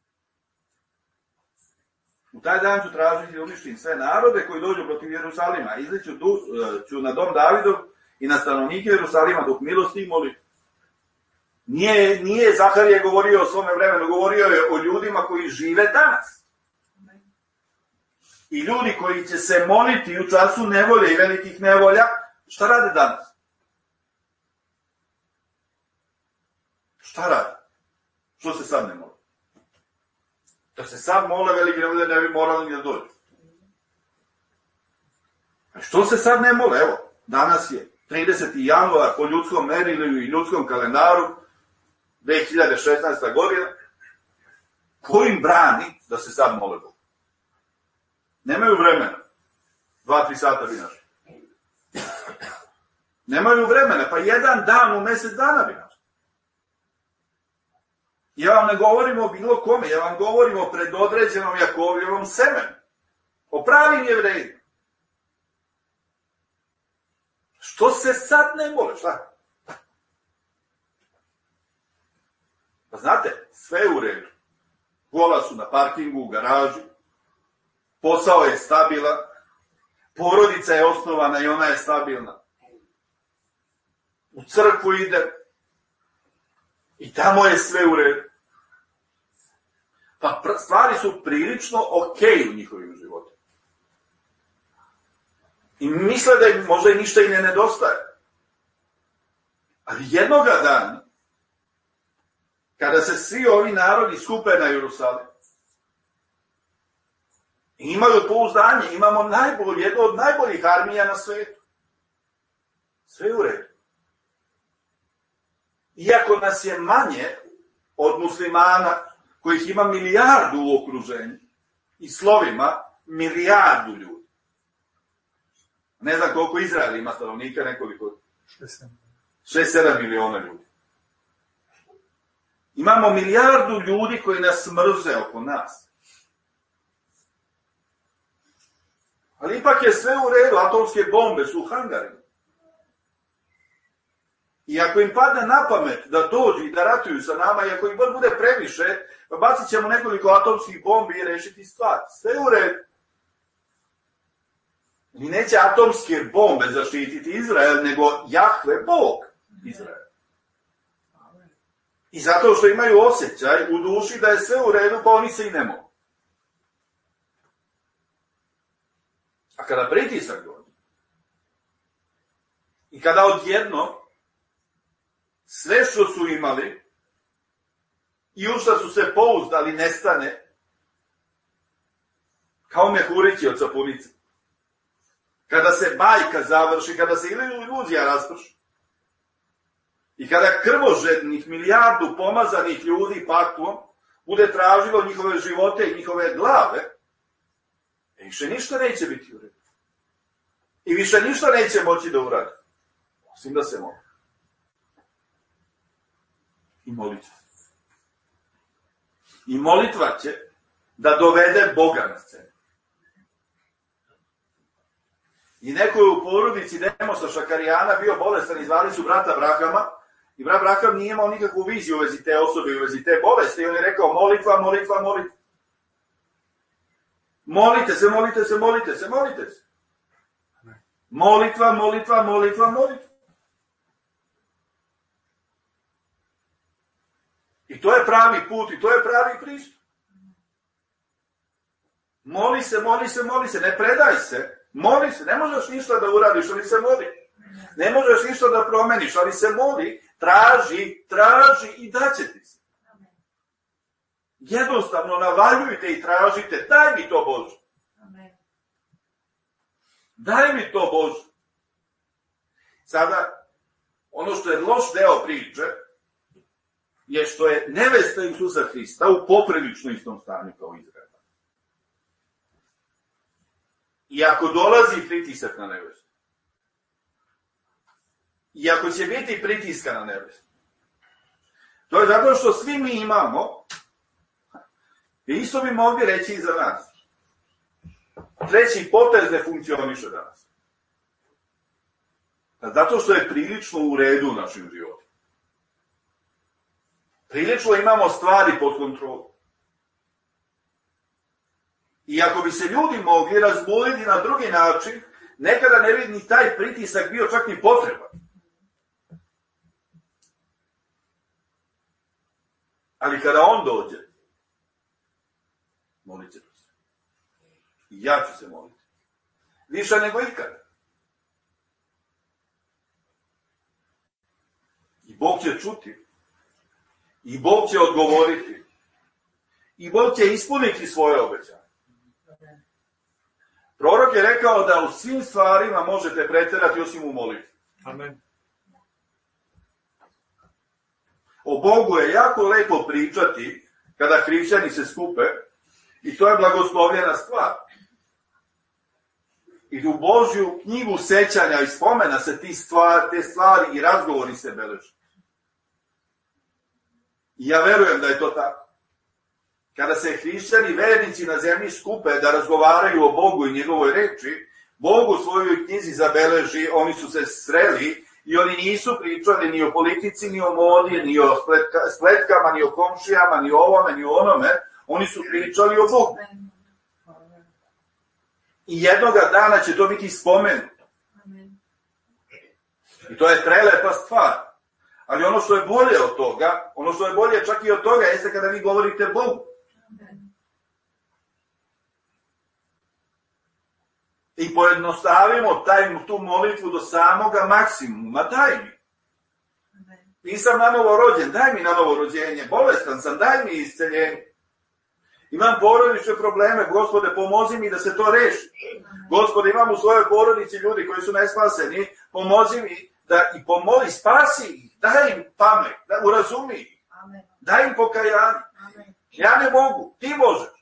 U taj dan ću tražiti i uništim sve narode koji dođu protiv Jerusalima. Izliću ću na dom Davidov i na stanovnike Jerusalima dok milosti moli. Nije Zaharije govorio o svome vremenu, govorio je o ljudima koji žive danas. I ljudi koji će se moliti u času nevolje i velikih nevolja, šta rade danas? Šta rade? Što se sad ne moli? Da se sad mole velike nevolje, ne bi morali ni da dođu. A što se sad ne mole? Evo, danas je 30. januar po ljudskom merilu i ljudskom kalendaru, 2016. godina. Ko im brani da se sad mole Bogu? Nemaju vremena. 2-3 sata bi našli. Nemaju vremena, pa jedan dan u mjesec dana bi našli. Ja vam ne govorim o bilo kome, ja vam govorim o predodređenom Jakovljevom semenu. O pravim Jevrejima. Što se sad ne mole, šta? Pa znate, sve je u redu. Kola su na parkingu, u garaži, posao je stabilan, porodica je osnovana i ona je stabilna. U crkvu ide i tamo je sve u redu. Pa stvari su prilično okej u njihovim životima. I misle da im možda i ništa i ne nedostaje. Ali jednoga dana kada se svi ovi narodi skupe na Jerusalim, imaju pouzdanje, imamo jednu od najboljih armija na svetu. Sve u redu. Iako nas je manje od muslimana, kojih ima milijardu u okruženju, i slovima milijardu ljudi. Ne znam koliko Izrael ima stanovnika, nekoliko 6-7 miliona ljudi. Imamo milijardu ljudi koji nas mrze oko nas. Ali ipak je sve u redu, atomske bombe su u hangarima. I ako im padne na pamet da dođu i da ratuju sa nama, i ako im bude previše, pa bacit ćemo nekoliko atomskih bombi i rešiti stvar. Sve u redu. I neće atomske bombe zaštititi Izrael, nego Jahve, Bog Izrael. I zato što imaju osjećaj u duši da je sve u redu, pa oni se i ne mogu. A kada pritisak dođe, i kada odjedno sve što su imali i u što su se pouzdali nestane, kao mehurići od sapunice. Kada se bajka završi, kada se iluzija rasprši, i kada krvožednih milijardu pomazanih ljudi paklom bude tražilo njihove živote i njihove glave, više ništa neće biti u redu. I više ništa neće moći da uradi. Osim da se moli. I molit će. I molitva će da dovede Boga na scenu. I neko je u porodici Demosa Šakarijana bio bolestan i zvali su brata Brahama, i brat Braham nije imao nikakvu viziju u vezi te osobe, u vezi te bolesti, i on je rekao molitva, molitva, molitva. Molite se, molite se, molite se, molite se. Molitva, molitva, molitva, molitva. I to je pravi put, i to je pravi pristup. Moli se, moli se, moli se, ne predaj se, moli se, ne možeš ništa da uradiš, ali se moli. Ne možeš ništa da promeniš, ali se moli, traži, traži i daće ti se. Jednostavno navaljujte i tražite, daj mi to Bože. Daj mi to Bože. Sada, ono što je loš deo priče, je što je nevesta Isusa Hrista u poprilično istom stanju kao Izrael. I ako dolazi pritisak na nevestu, i ako će biti pritiska na nevestu, to je zato što svi mi imamo, i isto bi mogli reći i za nas, treći potez ne funkcioniše danas. Zato što je prilično u redu u našim životima. Prilično imamo stvari pod kontrolom. I ako bi se ljudi mogli razbuditi na drugi način, nekada ne bi ni taj pritisak bio čak ni potreban. Ali kada on dođe, molit ćete se. I ja ću se moliti. Više nego ikada. I Bog će čuti. I Bog će odgovoriti. I Bog će ispuniti svoje obećanje. Prorok je rekao da u svim stvarima možete preterati osim u molitvi. Amen. O Bogu je jako lepo pričati kada hrišćani se skupe i to je blagoslovljena stvar. I u Božju knjigu sećanja i spomena se te stvari i razgovori se beleže. I ja verujem da je to tako. Kada se hrišćani vernici na zemlji skupe da razgovaraju o Bogu i njegovoj reči, Bog u svojoj knjizi zabeleži, oni su se sreli i oni nisu pričali ni o politici, ni o modi, ni o spletkama, ni o komšijama, ni o ovome, ni o onome. Oni su pričali o Bogu. I jednoga dana će to biti spomenuto. I to je prelepa stvar. Ali ono što je bolje od toga, ono što je bolje čak i od toga, jeste kada vi govorite Bogu. I pojednostavimo tu molitvu do samoga maksimuma, daj mi. nisam na novo rođen, daj mi na novo rođenje, bolestan sam, daj mi isceljenje. Imam porodične probleme, Gospode, pomozi mi da se to reši. Gospode, imam u svojoj porodici ljudi koji su nespaseni, pomozi mi da i pomoli, spasi ih, daj im pamet, da urazumi ih, daj im pokajanje. Ja ne mogu, ti možeš.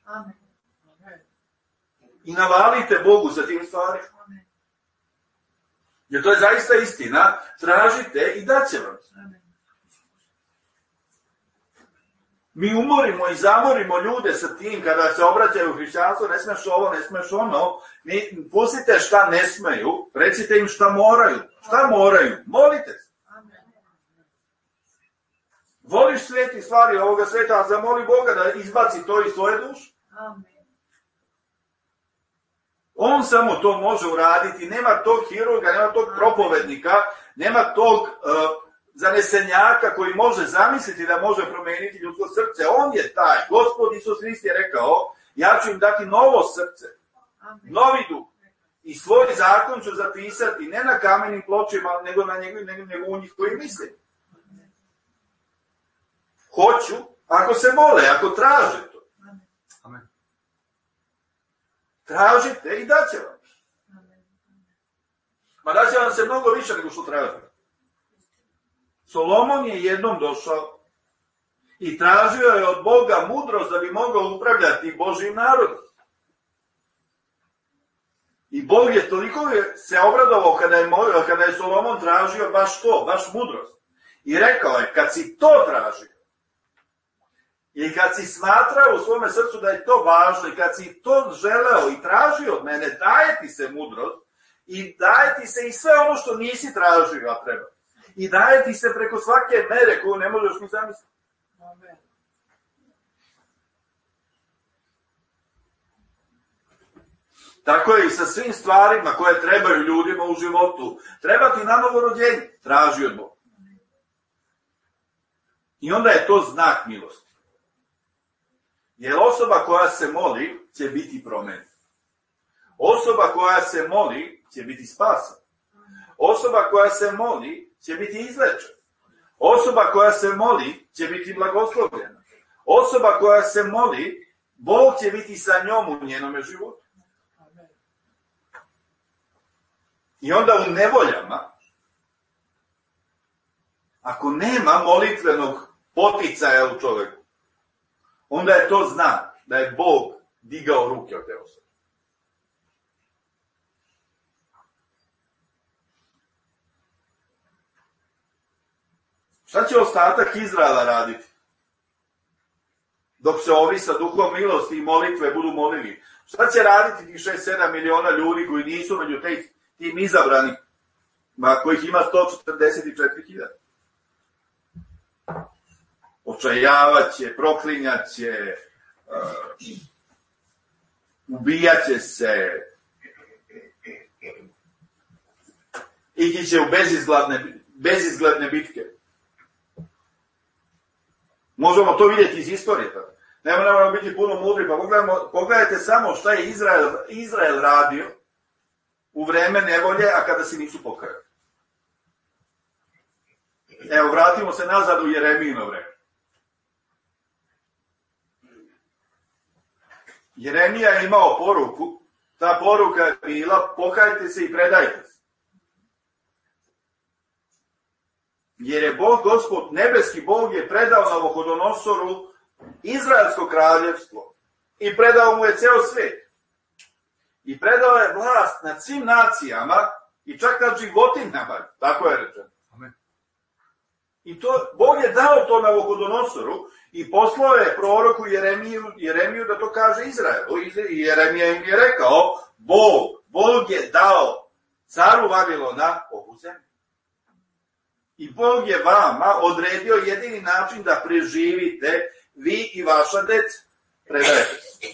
I navalite Bogu za tim stvarima. Jer to je zaista istina, tražite i daće vam. Mi umorimo i zamorimo ljude sa tim kada se obraćaju u hrišćanstvo, ne smeš ovo, ne smeš ono, pustite šta ne smeju, recite im šta moraju. Šta moraju? Molite se. Voliš sveti stvari ovoga sveta, a zamoli Boga da izbaci to iz svoje duše. On samo to može uraditi, nema tog hirurga, nema tog propovednika, nema tog zanesenjaka koji može zamisliti da može promeniti ljudsko srce. On je taj. Gospod Isus Hrist je rekao, ja ću im dati novo srce, novi duh. I svoj zakon ću zapisati ne na kamenim pločima, nego u njih koji mislim. Hoću, ako se mole, ako traže to. Tražite i daće vam. Ma daće vam se mnogo više nego što tražite. Solomon je jednom došao i tražio je od Boga mudrost da bi mogao upravljati Božjim narodom. I Bog je toliko se obradovao kada je Solomon tražio baš to, baš mudrost. I rekao je, kad si to tražio, i kad si smatrao u svome srcu da je to važno, i kad si to želeo i tražio od mene, daje ti se mudrost i daje ti se i sve ono što nisi tražio, a treba. I daje ti se preko svake mere koju ne možeš ni zamisliti. Amen. Tako je i sa svim stvarima koje trebaju ljudima u životu. Treba ti na novo rođenje, traži od Boga. I onda je to znak milosti. Jer osoba koja se moli će biti promenjena. Osoba koja se moli će biti spasena. Osoba koja se moli će biti izlečena. Osoba koja se moli će biti blagoslovljena. Osoba koja se moli, Bog će biti sa njom u njenome životu. I onda u nevoljama, ako nema molitvenog poticaja u čoveku, onda je to znak da je Bog digao ruke od te osobe. Šta će ostatak Izraela raditi? Dok se ovi sa duhom milosti i molitve budu molili. Šta će raditi tih 6-7 miliona ljudi koji nisu među tim izabranih, kojih ima 144.000? Očajavaće, proklinjaće, ubijaće se, ići će u bezizgledne bitke. Možemo to vidjeti iz istorije. Ne moramo biti puno mudri, pa pogledajte samo šta je Izrael radio u vreme nevolje, a kada se nisu pokajali. Evo, vratimo se nazad u Jeremijino vreme. Jeremija je imao poruku, ta poruka je bila, pokajte se i predajte se. Jer je Bog, Gospod, nebeski Bog je predao Navohodonosoru Izraelsko kraljevstvo i predao mu je ceo svet. I predao je vlast nad svim nacijama i čak nad životinjama, tako je rečeno. Amen. I Bog je dao to Navohodonosoru i poslao je proroku Jeremiju da to kaže Izraelu. I Jeremija im je rekao, Bog je dao caru Vavilona ovu zemlju. I Bog je vama odredio jedini način da preživite vi i vaša deca. Predajte se.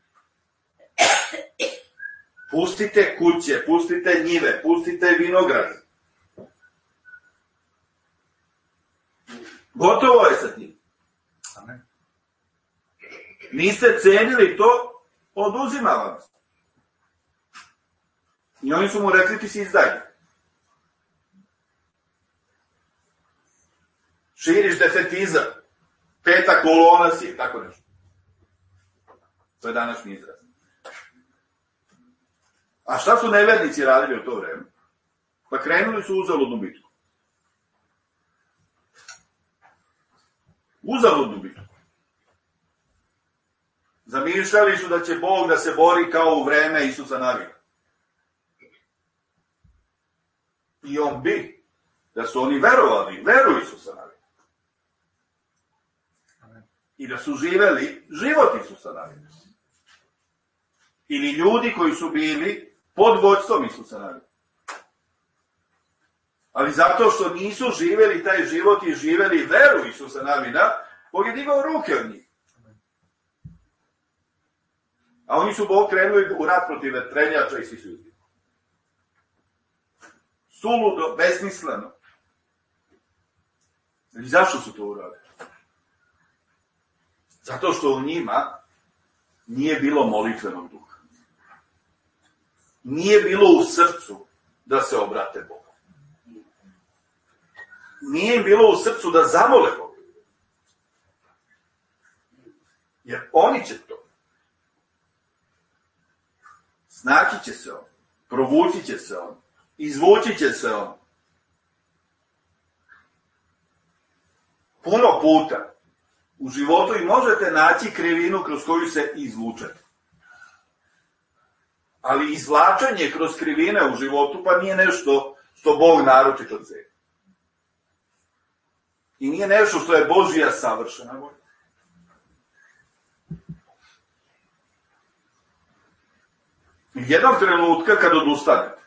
Pustite kuće, pustite njive, pustite vinograd. Gotovo je sa tim. Amen. Niste cenili to, oduzima vam se. I oni su mu rekli, ti si izdajnik. širiš defetizam, peta kolona si, tako nešto. To je današnji izraz. A šta su nevernici radili u to vreme? Pa krenuli su uzaludnu bitku. Uzaludnu bitku. Zamišljali su da će Bog da se bori kao u vreme Isusa Navina. I on bi, da su oni verovali, veru Isusa Navina. I da su živeli život Isusa Navina. Ili ljudi koji su bili pod vođstvom Isusa Navina. Ali zato što nisu živeli taj život i živeli veru Isusa Navina, Bog je digao ruke od njih. A oni su Bog krenuli u rat protiv vetrenjača i svi su izgledali. Suludo, besmisleno. I zašto su to uradili? Zato što u njima nije bilo molitvenog duha. Nije bilo u srcu da se obrate Bogu. Nije im bilo u srcu da zamole Boga. Jer oni će to. Snaći će se on. Provući će se on. Izvući će se on. Puno puta u životu i možete naći krivinu kroz koju se izvučete. Ali izvlačenje kroz krivine u životu pa nije nešto što Bog naročito ceni. I nije nešto što je Božja savršena volja. Jednog trenutka kad odustanete.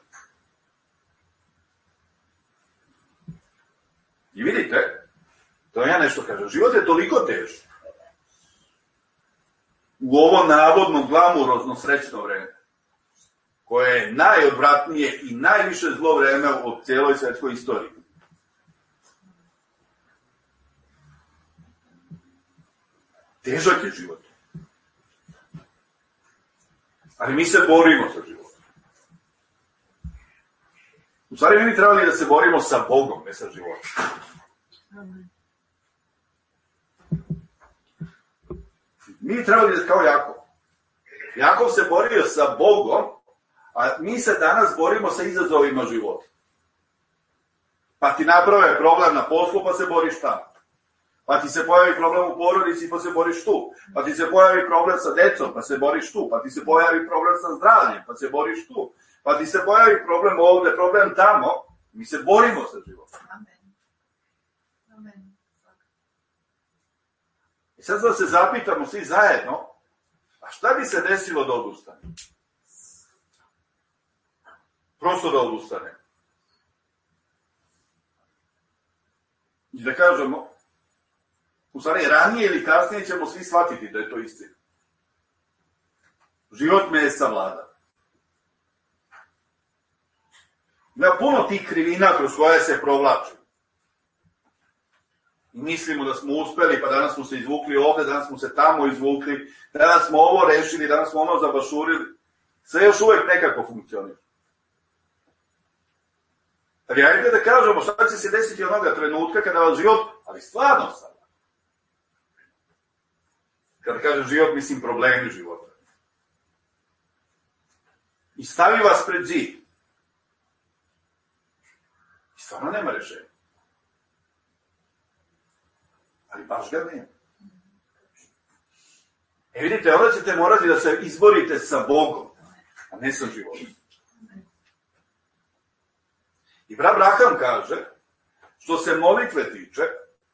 I vidite, to ja nešto kažem, život je toliko težak. U ovo navodno glamurozno srećno vreme, koje je najodvratnije i najviše zlo vreme u cijeloj svetskoj istoriji. Težak je život. Ali mi se borimo sa životom. U stvari mi trebali da se borimo sa Bogom, ne sa životom. Mi trebali da kao Jakov. Jakov se borio sa Bogom, a mi se danas borimo sa izazovima života. Pa ti naprave problem na poslu, pa se boriš tamo. Pa ti se pojavi problem u porodici, pa se boriš tu. Pa ti se pojavi problem sa decom, pa se boriš tu. Pa ti se pojavi problem sa zdravljem, pa se boriš tu. Pa ti se pojavi problem ovde, problem tamo. Mi se borimo sa životom. Amen. I sad da se zapitamo svi zajedno, a šta bi se desilo da odustane? Prosto da odustane. I da kažemo, u stvari, ranije ili kasnije ćemo svi shvatiti da je to istina. Život me je savladao. Ima puno tih krivina kroz koje se provlači. I mislimo da smo uspeli, pa danas smo se izvukli ovde, danas smo se tamo izvukli, danas smo ovo rešili, danas smo ono zabašurili. Sve još uvek nekako funkcionira. Ali ajde da kažemo šta će se desiti onoga trenutka kada vas život, ali stvarno sad. Kada kažem život, mislim problemi života. I stavi vas pred zid. I stvarno nema rešenja. Ali baš ga nema. Vidite, onda ćete morati da se izborite sa Bogom, a ne sa životom. I Abraham kaže, što se molitve tiče,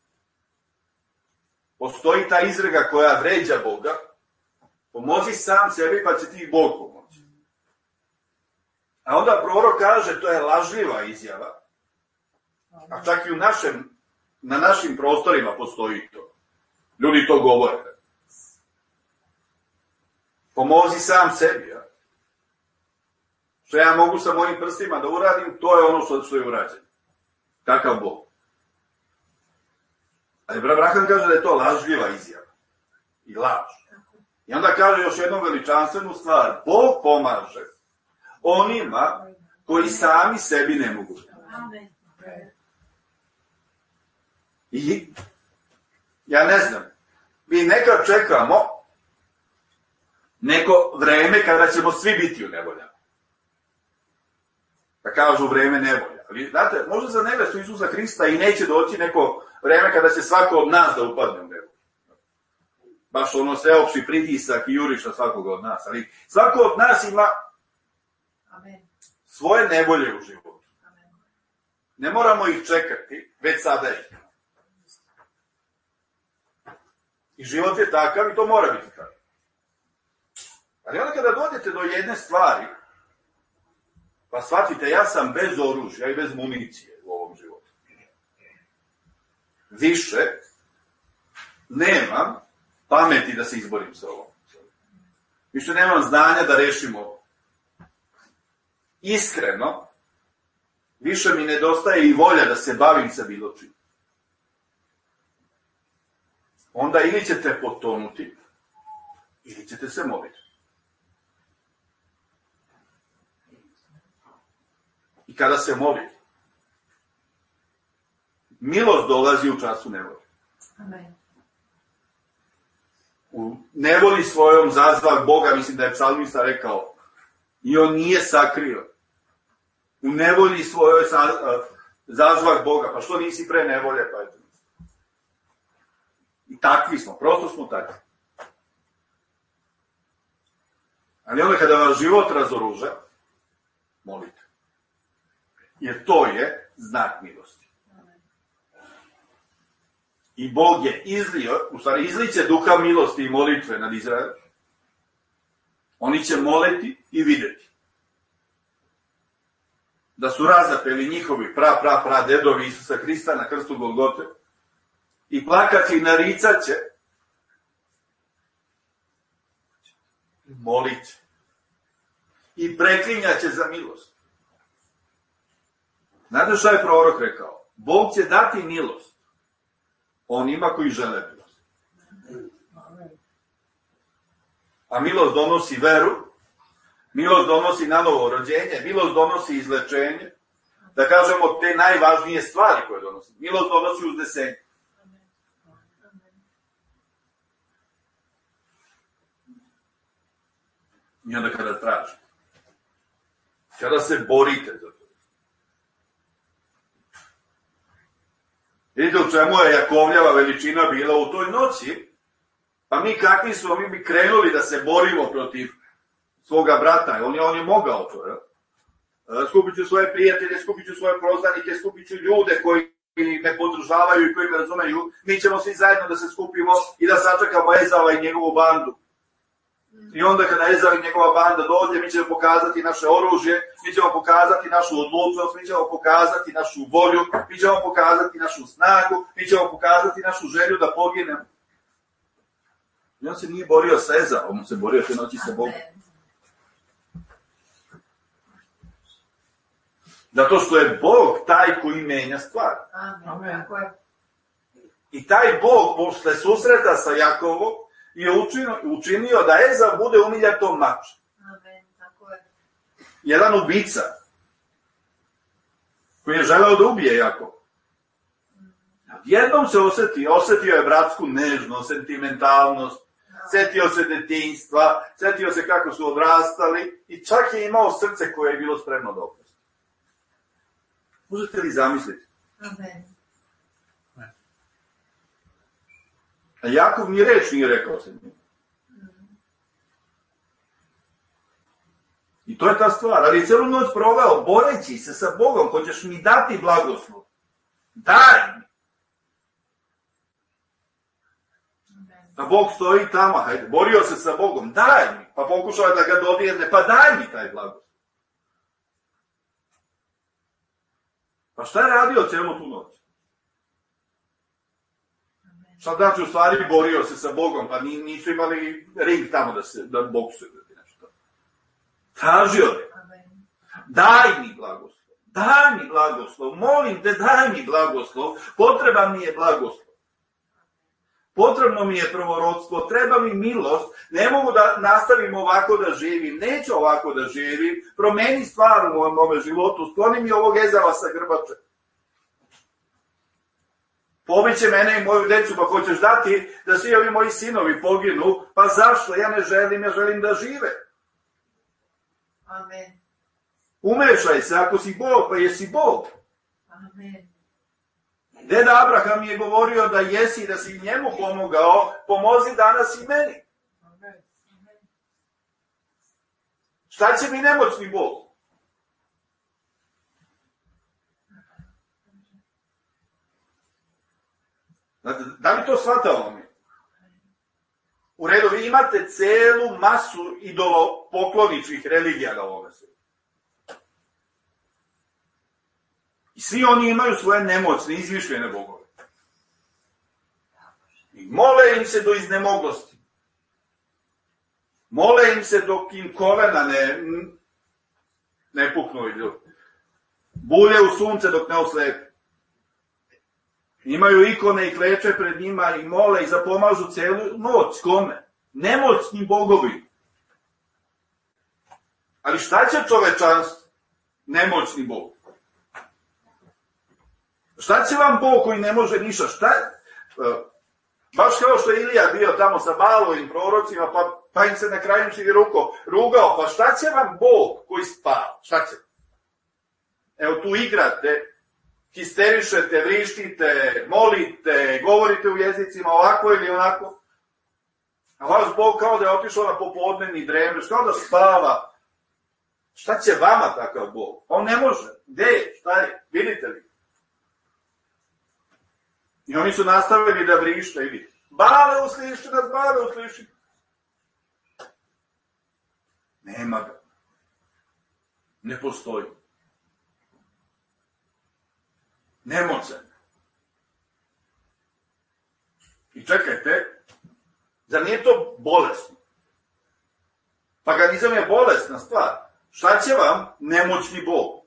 postoji ta izreka koja vređa Boga, pomozi sam sebi pa će ti Bog pomoći. A onda prorok kaže, to je lažljiva izjava, a čak i na našim prostorima postoji to. Ljudi to govore. Pomozi sam sebi, ja. Što ja mogu sa mojim prstima da uradim, to je ono što je urađeno. Takav Bog. Ali Abraham kaže da je to lažljiva izjava. I laž. I onda kaže još jednu veličanstvenu stvar. Bog pomaže onima koji sami sebi ne mogu. I, ja ne znam, mi nekad čekamo neko vreme kada ćemo svi biti u nevoljama. Da kažu vreme nevolja. Ali, znate, možda za nevestu Isusa Hrista i neće doći neko vreme kada će svako od nas da upadne u nevolju. Baš ono sveopći pritisak i juriša svakoga od nas. Ali svako od nas ima svoje nevolje u životu. Ne moramo ih čekati, već sada ih. I život je takav i to mora biti takav. Ali onda kada dođete do jedne stvari, pa shvatite, ja sam bez oružja i bez municije u ovom životu. Više nemam pameti da se izborim sa ovom. Više nemam znanja da rešim ovo. Iskreno, više mi nedostaje i volja da se bavim sa bilo čim. Onda ili ćete potonuti, ili ćete se moliti. I kada se molite, milost dolazi u času nevolje. Amen. U nevoli svojom zazvah Boga, mislim da je psalmista rekao, i on nije sakrio. U nevolji svojoj zazvah Boga, pa što nisi pre nevolje, pa eto. I takvi smo, prosto smo takvi. Ali onda kada vas život razoruža, molite. Jer to je znak milosti. I Bog je izliće duha milosti i molitve nad Izraelom. Oni će moliti i videti da su razapeli njihovi pra dedovi Isusa Hrista na krstu Golgote i plakati i naricat će, molit će i preklinjat će za milost. Znate šta je prorok rekao? Bog će dati milost onima koji žele milost. A milost donosi veru, milost donosi nanovo rođenje, milost donosi izlečenje, da kažemo te najvažnije stvari koje donosi. Milost donosi uznesenje. I onda kada tražite, kada se borite za to. Vidite u čemu je Jakovljeva veličina bila u toj noći, pa mi kakvi smo, mi bi krenuli da se borimo protiv svoga brata, on je mogao to, ja? Skupit ću svoje prijatelje, skupit ću svoje poznanike, skupit ću ljude koji me podržavaju i koji me razumeju, mi ćemo svi zajedno da se skupimo i da sačekamo Ezava i njegovu bandu. I onda kada Ezav i njegova banda dođe, mi ćemo pokazati naše oružje, mi ćemo pokazati našu odlučnost, mi ćemo pokazati našu volju, mi ćemo pokazati našu snagu, mi ćemo pokazati našu želju da poginemo. I on se nije borio sa Ezavom, on se borio te noći sa Bogom. Zato što je Bog taj koji menja stvar. Amen. I taj Bog, posle susreta sa Jakovom, je učinio da Ezav bude umiljatom mačem. Amen, tako je. Jedan ubica, koji je želeo da ubije Jakova. Jednom se osetio je bratsku nežnost, sentimentalnost, setio se detinjstva, setio se kako su odrastali i čak je imao srce koje je bilo spremno da oprosti. Možete li zamisliti? Amen. A Jakov ni reč nije rekao se njim. I to je ta stvar. Ali je celu noć proveo boreći se sa Bogom. Hoćeš mi dati blagoslov? Daj mi. A Bog stoji tamo. Hajde, borio se sa Bogom. Daj mi. Pa pokušao da ga dodirne. Pa daj mi taj blagoslov. Pa šta je radio celu tu noć? Šta znači, u stvari borio se sa Bogom, pa nisu imali ring tamo da boksuju. Tražio je. Daj mi blagoslov. Daj mi blagoslov. Molim te, daj mi blagoslov. Potreban mi je blagoslov. Potrebno mi je prvorodstvo. Treba mi milost. Ne mogu da nastavim ovako da živim. Neću ovako da živim. Promeni stvar u mome životu. Skloni mi ovog Ezava sa grbače. Pobiće mene i moju decu, pa hoćeš dati da svi ovi moji sinovi poginu, pa zašto? Ja ne želim, ja želim da žive. Amen. Umešaj se, ako si Bog, pa jesi Bog. Amen. Deda Abraham je govorio da jesi i da si njemu pomogao, pomozi danas i meni. Amen. Šta će mi nemoćni Bog? Da li to shvatamo mi? U redu, vi imate celu masu idolopokloničkih religija na ovome svijetu. I svi oni imaju svoje nemoćne, izmišljene bogove. I mole im se do iznemoglosti. Mole im se dok im kolena ne puknu. Bulje u sunce dok ne oslepe. Imaju ikone i kleče pred njima i mole i zapomažu celu noć. Kome? Nemoćni bogovi. Ali šta će čovečanstvo? Nemoćni bog. Šta će vam Bog koji ne može ništa? Šta? Baš kao što je Ilija bio tamo sa Baalovim prorocima, pa im se na kraju rugao. Pa šta će vam Bog koji spava? Šta će? Evo tu igrate, histerišete, vrištite, molite, govorite u jezicima ovako ili onako. A vaš Bog kao da je otišao na popodnevni dremleš, kao da spava. Šta će vama takav Bog? On ne može. Gde je? Šta je? Vidite li? I oni su nastavili da vrište i vidite. Bale usliši nas, Bale usliši. Nema ga. Ne postoji. Nemoćan. I čekajte, zar nije to bolesno? Paganizam je bolesna stvar. Šta će vam nemoćni Bog?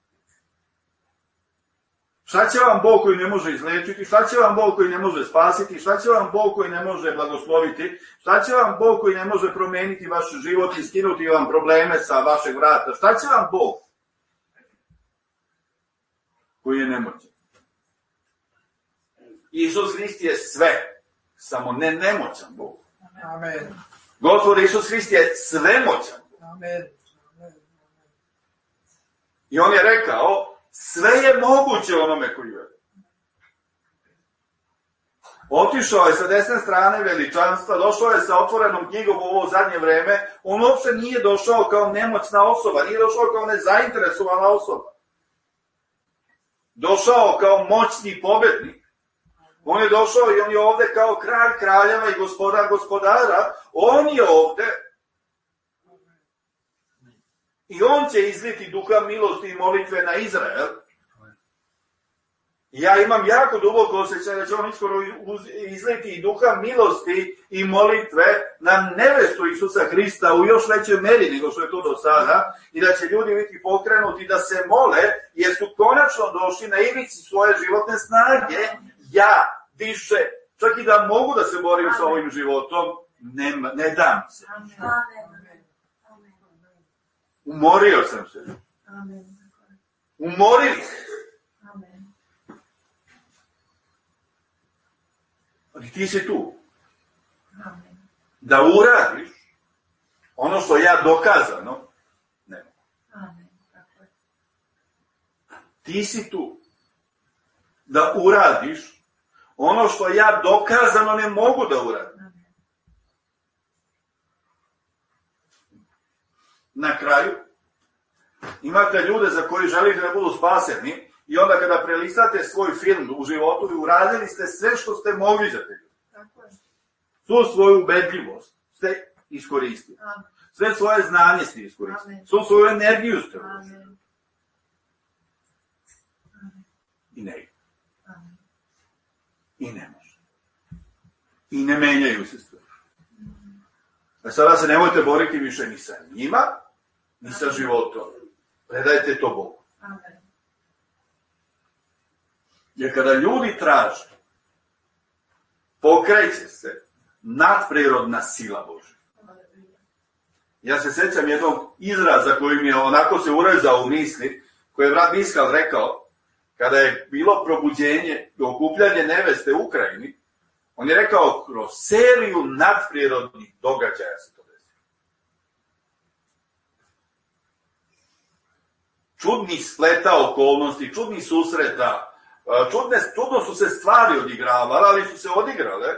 Šta će vam Bog koji ne može izlečiti? Šta će vam Bog koji ne može spasiti? Šta će vam Bog koji ne može blagosloviti? Šta će vam Bog koji ne može promeniti vaš život i skinuti vam probleme sa vašeg vrata? Šta će vam Bog koji je nemoćan? Isus Hrist je sve, samo ne nemoćan Bog. Amen. Gospod Isus Hrist je svemoćan. Amen. I on je rekao, sve je moguće onome koji veruje. Otišao je sa desne strane veličanstva, došao je sa otvorenom knjigom u ovo zadnje vreme, on uopšte nije došao kao nemoćna osoba, nije došao kao nezainteresovana osoba. Došao kao moćni pobednik. On je došao i on je ovde kao kralj kraljeva i gospodar gospodara. On je ovde i on će izliti duha milosti i molitve na Izrael. Ja imam jako duboko osjećaj da će on iskoro izliti i duha milosti i molitve na nevestu Isusa Hrista u još većoj meri nego što je to do sada i da će ljudi biti pokrenuti da se mole jer su konačno došli na ivici svoje životne snage. Ja više, čak i da mogu da se borim sa ovim životom, ne dam se. Umorio sam se. Umorili se. Ali ti si tu. Da uradiš ono što ja dokazano ne mogu. Ti si tu. Da uradiš ono što ja dokazano ne mogu da uradim. Na kraju, imate ljude za koji želite da budu spaseni i onda kada prelistate svoj film u životu i uradili ste sve što ste mogli za te ljude. Svu svoju ubedljivost ste iskoristili. Sve svoje znanje ste iskoristili. Svu svoju energiju ste uložili. I ne ide. I ne može. I ne menjaju se stvari. A sada se nemojte boriti više ni sa njima, ni sa životom. Predajte to Bogu. Jer kada ljudi traže, pokreće se nadprirodna sila Božja. Ja se sjećam jednog izraza koji mi je onako se urezao u misli, koji je brat Miskal rekao, kada je bilo probuđenje i okupljanje neveste u Ukrajini, on je rekao, kroz seriju nadprirodnih događaja se to desilo. Čudnih spleta okolnosti, čudnih susreta, čudno su se stvari odigravale, ali su se odigrale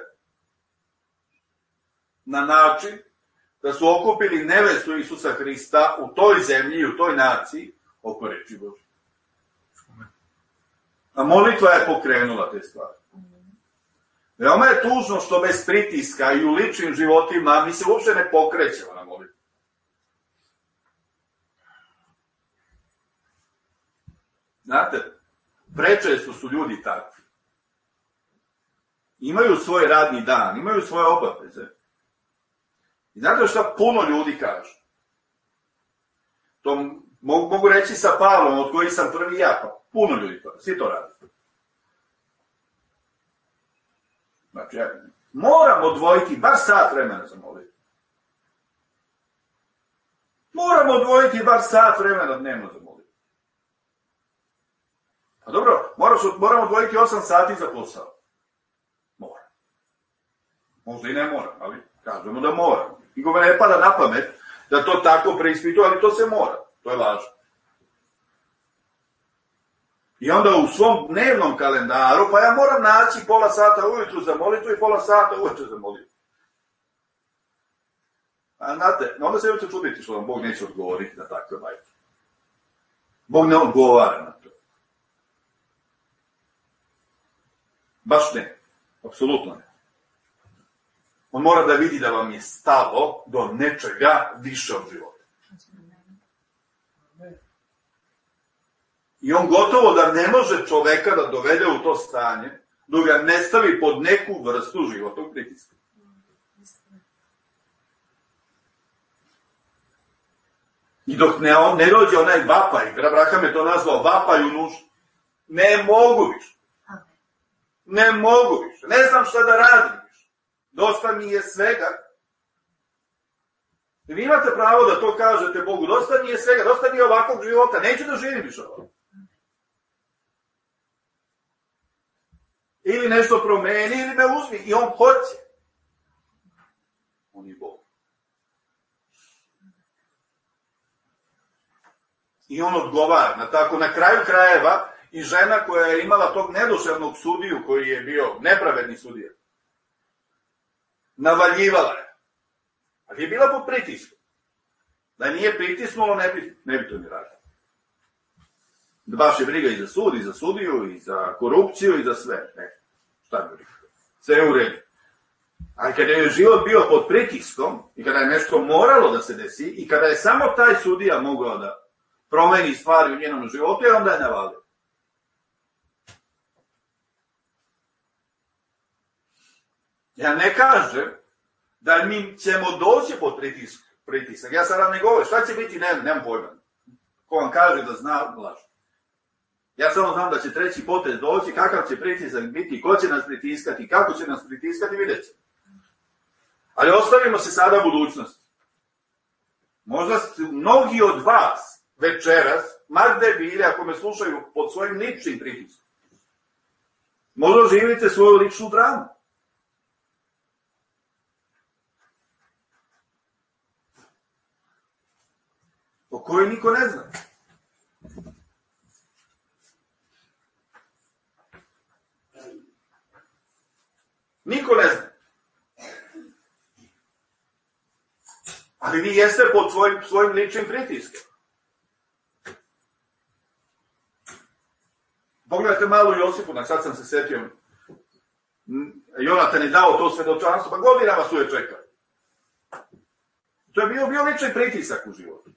na način da su okupili nevestu Isusa Hrista u toj zemlji i u toj naciji oko reči Božje. A molitva je pokrenula te stvari. Veoma je tužno što bez pritiska i u ličnim životima mi se uopšte ne pokrećemo na molitvu. Znate, prečesto su ljudi takvi. Imaju svoj radni dan, imaju svoje obaveze. I znate šta puno ljudi kaže? To mogu reći sa Pavlom, od kojih sam prvi ja, pa puno ljudi to, svi to radi. Znači, moram odvojiti bar sat vremena za molitvu. Moramo odvojiti bar sat vremena dnevno za molitvu. A dobro, moramo odvojiti 8 sati za posao. Moram. Možda i ne moram, ali kažemo da moram. Nikome ne pada na pamet da to tako preispituje, ali to se mora. To je važno. I onda u svom dnevnom kalendaru, pa ja moram naći pola sata ujutru za molitvu i pola sata ujutru za molitvu. A znate, onda se nemojte čuditi što vam Bog neće odgovoriti na takve bajke. Bog ne odgovara na to. Baš ne. Apsolutno ne. On mora da vidi da vam je stalo do nečega više od života. I on gotovo da ne može čoveka da dovede u to stanje, dok ga ne stavi pod neku vrstu životnog pritiska. I dok ne dođe onaj vapaj, Abraham je to nazvao vapaj u nuždu, ne mogu više. Ne mogu više. Ne znam šta da radim više. Dosta mi je svega. I vi imate pravo da to kažete Bogu. Dosta mi je svega, dosta mi je ovakvog života. Neću da živim više ovako. Ili nešto promeni, ili me uzmi. I on hoće. On je Bog. I on odgovara na tako, na kraju krajeva, i žena koja je imala tog neduševnog sudiju, koji je bio nepravedni sudija, navaljivala je. Ali je bila pod pritiskom. Da nije pritisnulo, ne bi to ni radilo. Da baš je briga i za sud, i za sudiju, i za korupciju, i za sve. Ne, šta bi briga? Sve je u redu. Ali kada je život bio pod pritiskom, i kada je nešto moralo da se desi, i kada je samo taj sudija mogao da promeni stvari u njenom životu, jer onda je navalio. Ja ne kažem da mi ćemo doći pod pritisak. Ja sada ne govorim. Šta će biti? Nemam pojma. Ko vam kaže da zna, laže. Ja samo znam da će treći potez doći, kakav će pritisak biti, ko će nas pritiskati, kako će nas pritiskati, vidjet ćemo. Ali ostavimo se sada budućnosti. Možda mnogi od vas večeras, ma gde bili, ako me slušaju pod svojim ličnim pritiskom, možda živite svoju ličnu dramu. O kojoj niko ne zna. Niko ne zna. Ali vi jeste pod svojim ličnim pritiskom. Pogledajte malo Josipu, sad sam se setio. Jonatan je dao to svedočanstvo, pa godinama su je čekali. To je bio lični pritisak u životu.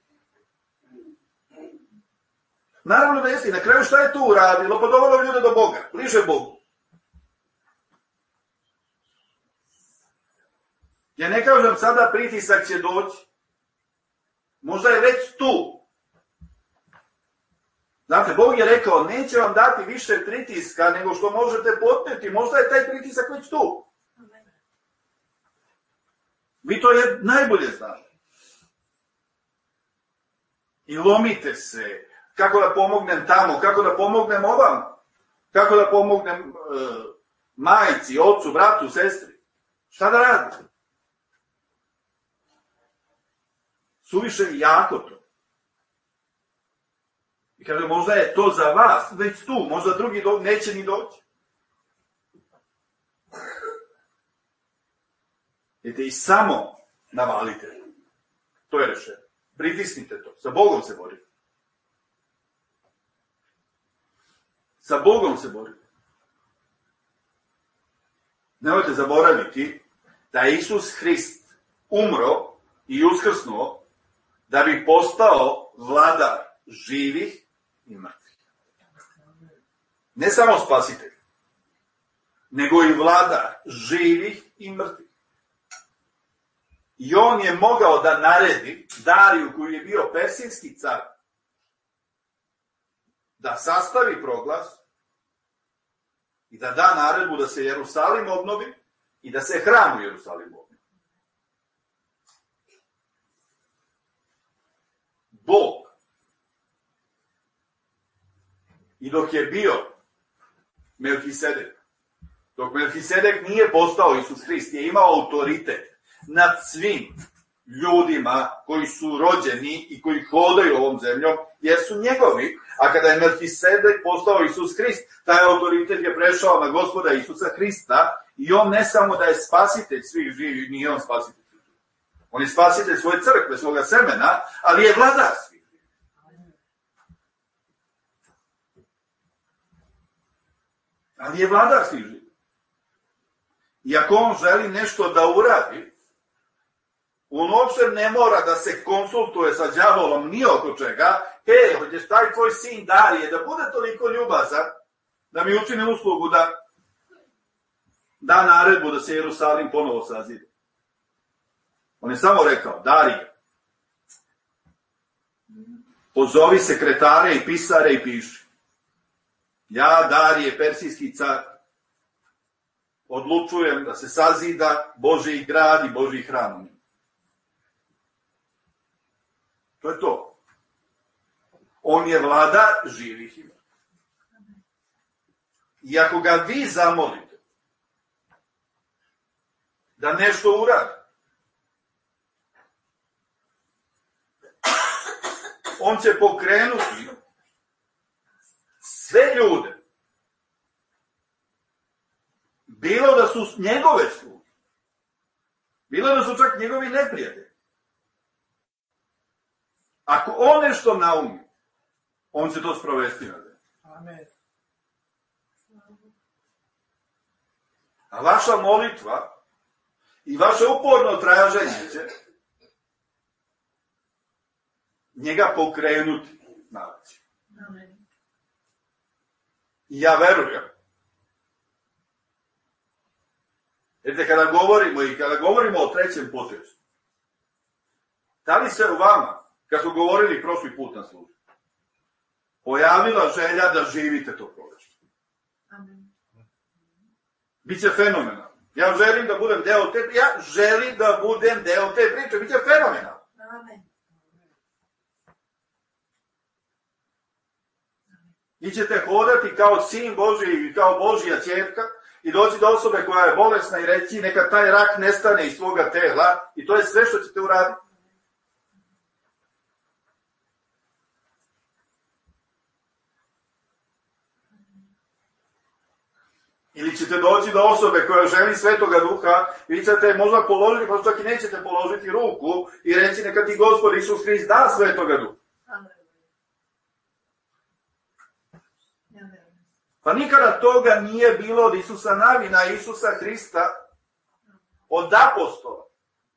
Naravno da jeste. I na kraju šta je tu uradilo? Pa dovelo ljude do Boga, bliže Bogu. Ja ne kažem sada pritisak će doći. Možda je već tu. Znate, Bog je rekao, neće vam dati više pritiska nego što možete podneti. Možda je taj pritisak već tu. Vi to najbolje znate. I lomite se. Kako da pomognem tamo, kako da pomognem ovam. Kako da pomognem majci, ocu, bratu, sestri? Šta da radim? Suviše jako to. I kaže, možda je to za vas već tu, možda drugi neće ni doći. Idete i samo navalite. To je rešenje. Pritisnite to. Sa Bogom se borite. Sa Bogom se borite. Nemojte zaboraviti da je Isus Hrist umro i uskrsnuo da bi postao vladar živih i mrtvih. Ne samo spasitelj, nego i vladar živih i mrtvih. I on je mogao da naredi Dariju, koji je bio persijski car, da sastavi proglas i da da naredbu da se Jerusalim obnovi i da se hram u Jerusalimu obnovi. Bog. I dok je bio Melhisedek, dok Melhisedek nije postao Isus Hrist, je imao autoritet nad svim ljudima koji su rođeni i koji hodaju ovom zemljom, jer su njegovi, a kada je Melhisedek postao Isus Hrist, taj autoritet je prešao na Gospoda Isusa Hrista i on ne samo da je spasitelj svih živih, nije on spasitelj. On je spasitelj svoje crkve, svoga semena, ali je vladar svih. Ali je vladar svih živih. I ako on želi nešto da uradi, on uopšte ne mora da se konsultuje sa đavolom ni oko čega. Hoćeš taj tvoj sin Darije da bude toliko ljubazan, da mi učini uslugu da naredbu da se Jerusalim ponovo sazida. On je samo rekao, Darije, pozovi sekretare i pisare i piši. Ja, Darije, persijski car, odlučujem da se sazida Božji grad i Božji hram. To je to. On je vladar živih i mrtvih. I ako ga vi zamolite da nešto uradi, on će pokrenuti sve ljude, bilo da su njegove sluge, bilo da su čak njegovi neprijatelji. Ako on nešto naumi, on će to sprovesti na zemlji. Amen. A vaša molitva i vaše uporno traženje će njega pokrenuti na akciju. Amen. I ja verujem. Jer kada govorimo o trećem potresu, da li se u vama, kad smo govorili prošli put na službi, pojavila želja da živite to proleće? Amen. Biće fenomenalno. Ja želim da budem deo te priče. Ja želim da budem deo te priče. Biće fenomenalno. Amen. Vi ćete hodati kao sin Božji i kao Božja ćerka i doći do osobe koja je bolesna i reći neka taj rak nestane iz svoga tela i to je sve što ćete uraditi. Ili ćete doći do osobe koja želi Svetoga Duha i vi ćete možda položiti, pa čak i nećete položiti ruku i reći neka ti Gospod Isus Hrist da Svetoga Duha. Pa nikada toga nije bilo od Isusa Navina, Isusa Hrista, od apostola.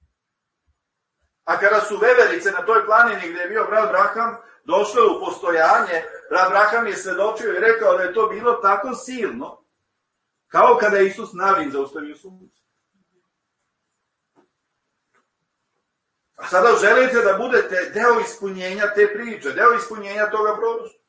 A kada su veverice na toj planini gdje je bio brat Braham došle u postojanje, brat Braham je svedočio i rekao da je to bilo tako silno, kao kada je Isus Navin zaustavio sunce. A sada želite da budete deo ispunjenja te priče, deo ispunjenja toga proroštva.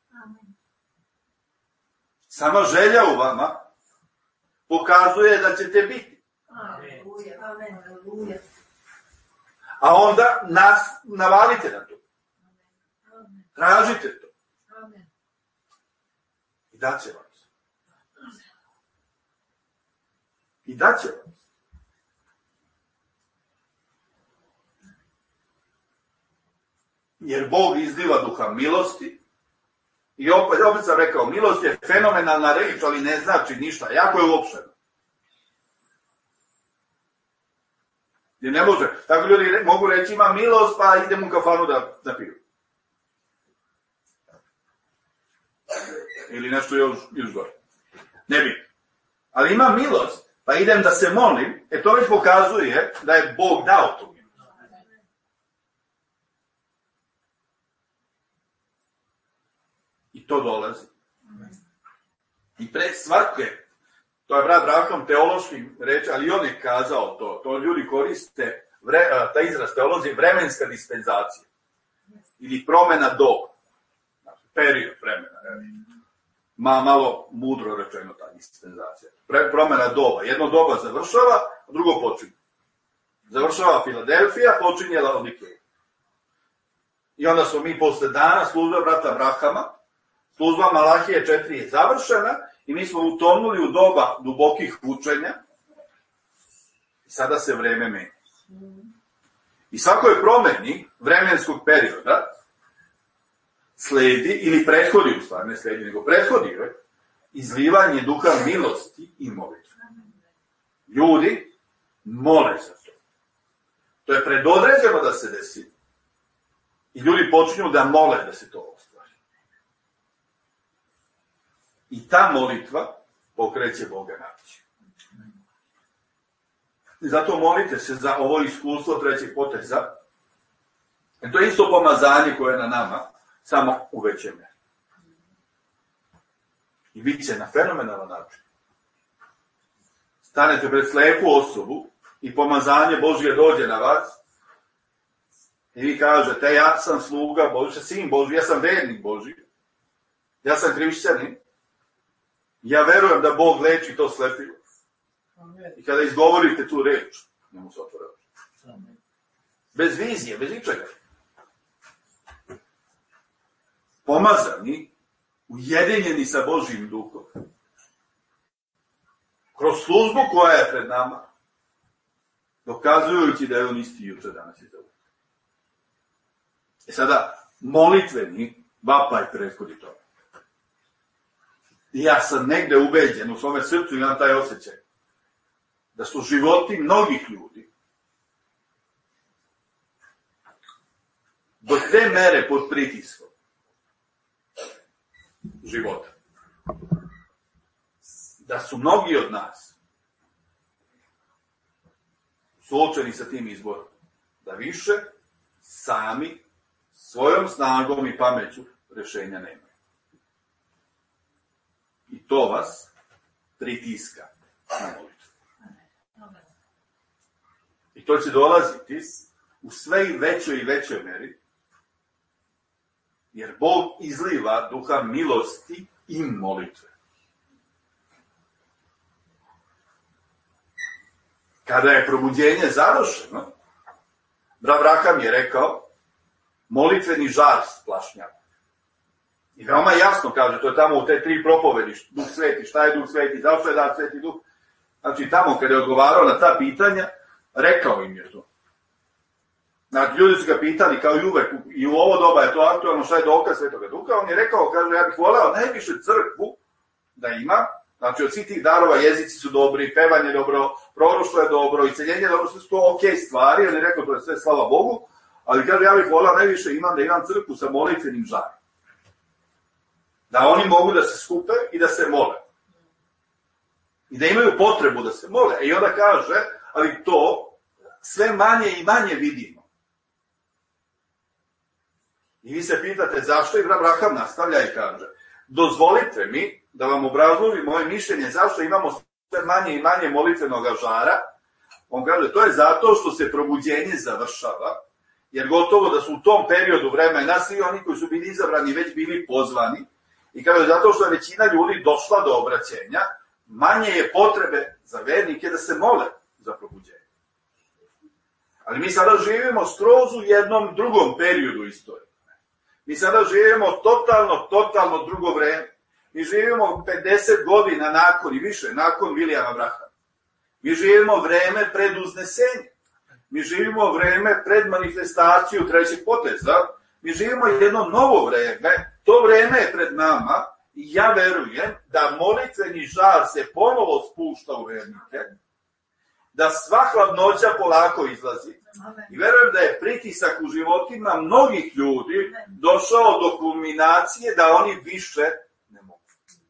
Sama želja u vama pokazuje da ćete biti. Amen. A onda navalite na to. Tražite to. I daće vam se. I daće vam. Jer Bog izliva duha milosti. I opet sam rekao, milost je fenomenalna reč, ali ne znači ništa. Jako je uopšteno. Jer ne može. Tako ljudi mogu reći, ima milost, pa idem u kafanu da piju. Ili nešto još gore. Ne bi. Ali ima milost, pa idem da se molim, to već pokazuje da je Bog dao tu milost. I to dolazi. I pred svake, to je brat Braham teološki reči, ali on je kazao to ljudi koriste, taj izraz teolozi, vremenska dispenzacija. Ili promena doba. Znači, period vremena. Malo mudro rečeno ta dispenzacija. Promena doba. Jedno doba završava, a drugo počinje. Završava Filadelfija, počinje Laodikeja. I onda smo mi posle dana službe brata Brahama, služba Malahije 4 je završena i mi smo utonuli u doba dubokih učenja i sada se vreme menja. I svakoj promeni vremenskog perioda sledi, ili prethodi u stvari, ne sledi, nego prethodi izlivanje duha milosti i molitve. Ljudi mole za to. To je predodređeno da se desi. I ljudi počinju da mole da se to ostvari. I ta molitva pokreće Boga naći. I zato molite se za ovo iskustvo trećeg poteza. I to je isto pomazanje koje je na nama, samo u većem meri. I bit će na fenomenalan način. Stanete pred slepu osobu i pomazanje Božje dođe na vas i vi kažete, ja sam sluga Božji, sin Božji, ja sam vernik Božji, ja sam hrišćanin, ja verujem da Bog leči to slepilo. I kada izgovorite tu reč, njemu se otvore oči. Bez vizije, bez ničega. Pomazani, ujedinjeni sa Božjim duhom, kroz službu koja je pred nama, dokazujući da je on isti juče, danas i za uvijek. Sada, molitveni vapaj prethodi toga. I ja sam negde ubeđen, u svome srcu imam taj osjećaj, da su životi mnogih ljudi do te mere pod pritiskom života. Da su mnogi od nas suočeni sa tim izborom. Da više sami svojom snagom i pameću rešenja nemaju. I to vas pritiska na molitvu. I to će dolaziti u sve većoj i većoj meri, jer Bog izliva duha milosti i molitve. Kada je probuđenje završeno, Braham je rekao, molitveni žar splašnjava. I veoma jasno kaže, to je tamo u te 3 propovedi, Duh Sveti, šta je Duh Sveti, zašto je dat Sveti Duh. Znači tamo kada je odgovarao na ta pitanja, rekao im je to. Znači ljudi su ga pitali, kao i uvek, i u ovo doba je to aktualno, šta je dokaz Svetoga Duha, on je rekao, kaže, ja bih voleo najviše crkvu da ima, znači od svih tih darova jezici su dobri, pevanje je dobro, proroštvo je dobro, isceljenje je dobro, sve su to okej stvari, on je rekao, to je sve slava Bogu, ali kaže, ja bih voleo najviše da imam crkvu sa molitvenim žarom. Da oni mogu da se skupe i da se mole. I da imaju potrebu da se mole. I onda kaže, ali to sve manje i manje vidimo. I vi se pitate zašto, i Braham nastavlja i kaže, dozvolite mi da vam obrazložim moje mišljenje zašto imamo sve manje i manje molitvenog žara. On kaže, to je zato što se probuđenje završava, jer gotovo da su u tom periodu vremena svi oni koji su bili izabrani već bili pozvani. I kaže, zato što je većina ljudi došla do obraćenja, manje je potrebe za vernike da se mole za probuđenje. Ali mi sada živimo skroz u jednom drugom periodu istorije. Mi sada živimo totalno drugo vreme. Mi živimo 50 godina nakon i više, nakon Vilijama Brahama. Mi živimo vreme pred uznesenje. Mi živimo vreme pred manifestaciju trećeg poteza. Mi živimo jedno novo vreme. To vreme je pred nama i ja verujem da molitveni žar se ponovo spušta u vernike, da sva hladnoća polako izlazi. I verujem da je pritisak u životima mnogih ljudi došao do kulminacije da oni više ne mogu.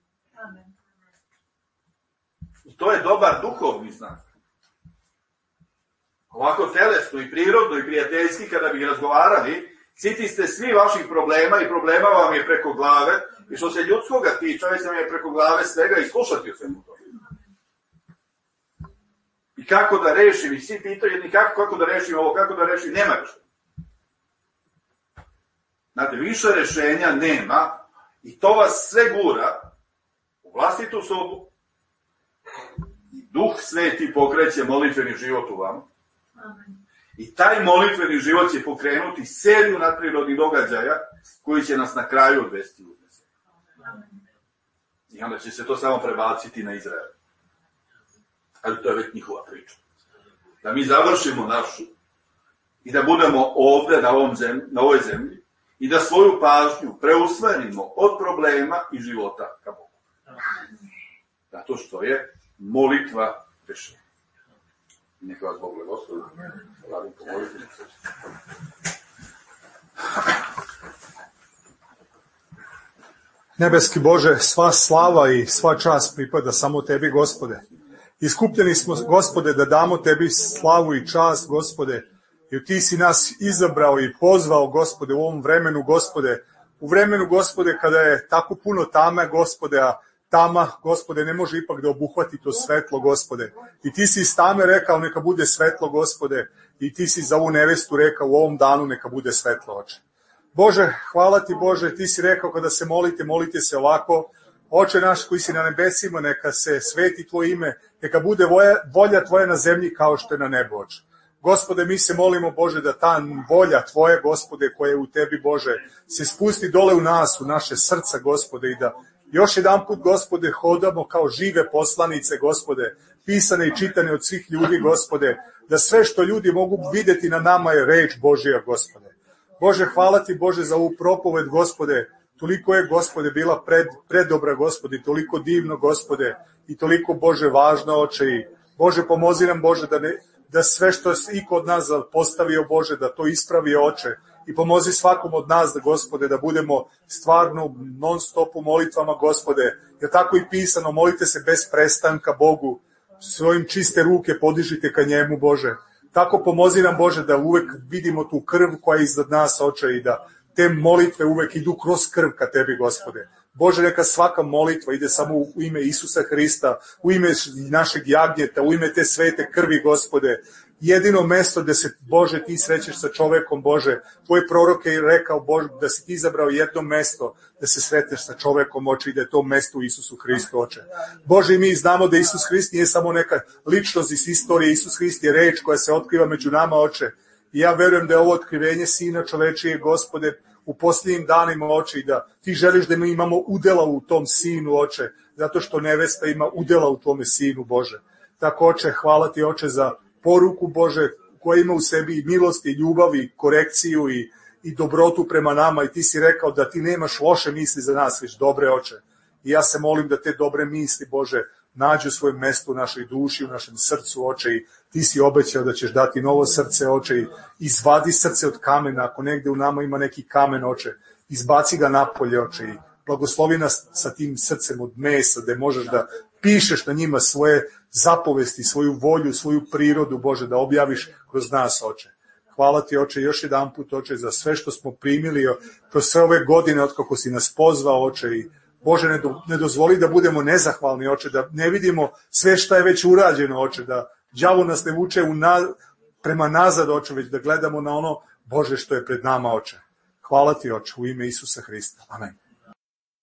I to je dobar duhovni znak. Ovako telesno i prirodno i prijateljski kada bi razgovarali, sitiste svi vaših problema i problema vam je preko glave i što se ljudskoga tiče, već nam je preko glave svega i slušati o svemu toga. I kako da rešim, i svi pitaju jedni kako da rešim ovo, kako da rešim, nema rešenja. Znate, više rešenja nema i to vas sve gura u vlastitu sobu i Duh Sveti pokreće molitveni život u vama. I taj molitveni život će pokrenuti seriju nadprirodnih događaja koji će nas na kraju odvesti u uznesenje. I onda će se to samo prebaciti na Izrael. Ali to je već njihova priča. Da mi završimo našu i da budemo ovde na ovoj zemlji i da svoju pažnju preusmerimo od problema i života ka Bogu. Zato što je molitva rešenja. Neka vas Bog blagoslovi. Radim pomoliti. Nebeski Bože, sva slava i sva čast pripada samo Tebi, Gospode. Iskupljeni smo, Gospode, da damo Tebi slavu i čast, Gospode, jer Ti si nas izabrao i pozvao, Gospode, u ovom vremenu, Gospode, u vremenu, Gospode, kada je tako puno tame, Gospode, a tama, Gospode, ne može ipak da obuhvati to svetlo, Gospode. I Ti si iz tame rekao, neka bude svetlo, Gospode, i Ti si za ovu nevestu rekao, u ovom danu neka bude svetlo, Oče. Bože, hvala Ti, Bože, Ti si rekao kada se molite, molite se ovako, Oče naš koji si na nebesima, neka se sveti Tvoje ime, neka bude volja Tvoja na zemlji kao što je na nebu, Oče. Gospode, mi se molimo, Bože, da ta volja Tvoje, Gospode, koja je u Tebi, Bože, se spusti dole u nas, u naše srca, Gospode, i da još jedan put, Gospode, hodamo kao žive poslanice, Gospode, pisane i čitane od svih ljudi, Gospode, da sve što ljudi mogu videti na nama je reč Božija, Gospode. Bože, hvala Ti, Bože, za ovu propoved, Gospode, toliko je, Gospode, bila predobra, Gospode, toliko divno, Gospode, i toliko, Bože, važno, Oče, i Bože, pomozi nam, Bože, da sve što i kod nas postavio, Bože, da to ispravi, Oče, i pomozi svakom od nas, da, Gospode, da budemo stvarno non stop u molitvama, Gospode, jer tako i pisano, molite se bez prestanka Bogu, svojim čiste ruke podižite ka njemu, Bože. Tako pomozi nam, Bože, da uvek vidimo tu krv koja je iznad nas, Oče, i da te molitve uvek idu kroz krv ka Tebi, Gospode. Bože, neka svaka molitva ide samo u ime Isusa Hrista, u ime našeg jagnjeta, u ime te svete krvi, Gospode. Jedino mesto gde se, Bože, Ti srećeš sa čovekom, Bože. Tvoj prorok je rekao, Bože, da si Ti izabrao jedno mesto da se sretneš sa čovekom, Oče, i da je to mesto u Isusu Hristu, Oče. Bože, i mi znamo da Isus Hrist nije samo neka ličnost iz istorije, Isus Hrist je reč koja se otkriva među nama, Oče. I ja verujem da je ovo otkrivenje Sina čovečije, Gospode, u posljednjim danima, Oče, i da Ti želiš da mi imamo udela u tom Sinu, Oče, zato što nevesta ima udela u tome Sinu, Bože. Tako, Oče, hvala Ti, Oče, za poruku, Bože, koja ima u sebi i milost i ljubav i korekciju i dobrotu prema nama, i Ti si rekao da Ti nemaš loše misli za nas, već dobre, Oče. I ja se molim da te dobre misli, Bože, nađu svoje mesto u našoj duši, u našem srcu, Oče, i Ti si obećao da ćeš dati novo srce, Oče, i izvadi srce od kamena, ako negde u nama ima neki kamen, Oče, izbaci ga napolje, Oče, i blagoslovi nas sa tim srcem od mesa, da možeš da pišeš na njima svoje zapovesti, svoju volju, svoju prirodu, Bože, da objaviš kroz nas, Oče. Hvala Ti, Oče, još jedan put, Oče, za sve što smo primili kroz sve ove godine od kako si nas pozvao, Oče, i Bože, ne dozvoli da budemo nezahvalni, Oče, da ne vidimo sve šta je već urađeno, Oče, da đavo nas ne vuče prema nazad, Oče, već da gledamo na ono, Bože, što je pred nama, Oče. Hvala Ti, Oče, u ime Isusa Hrista. Amen.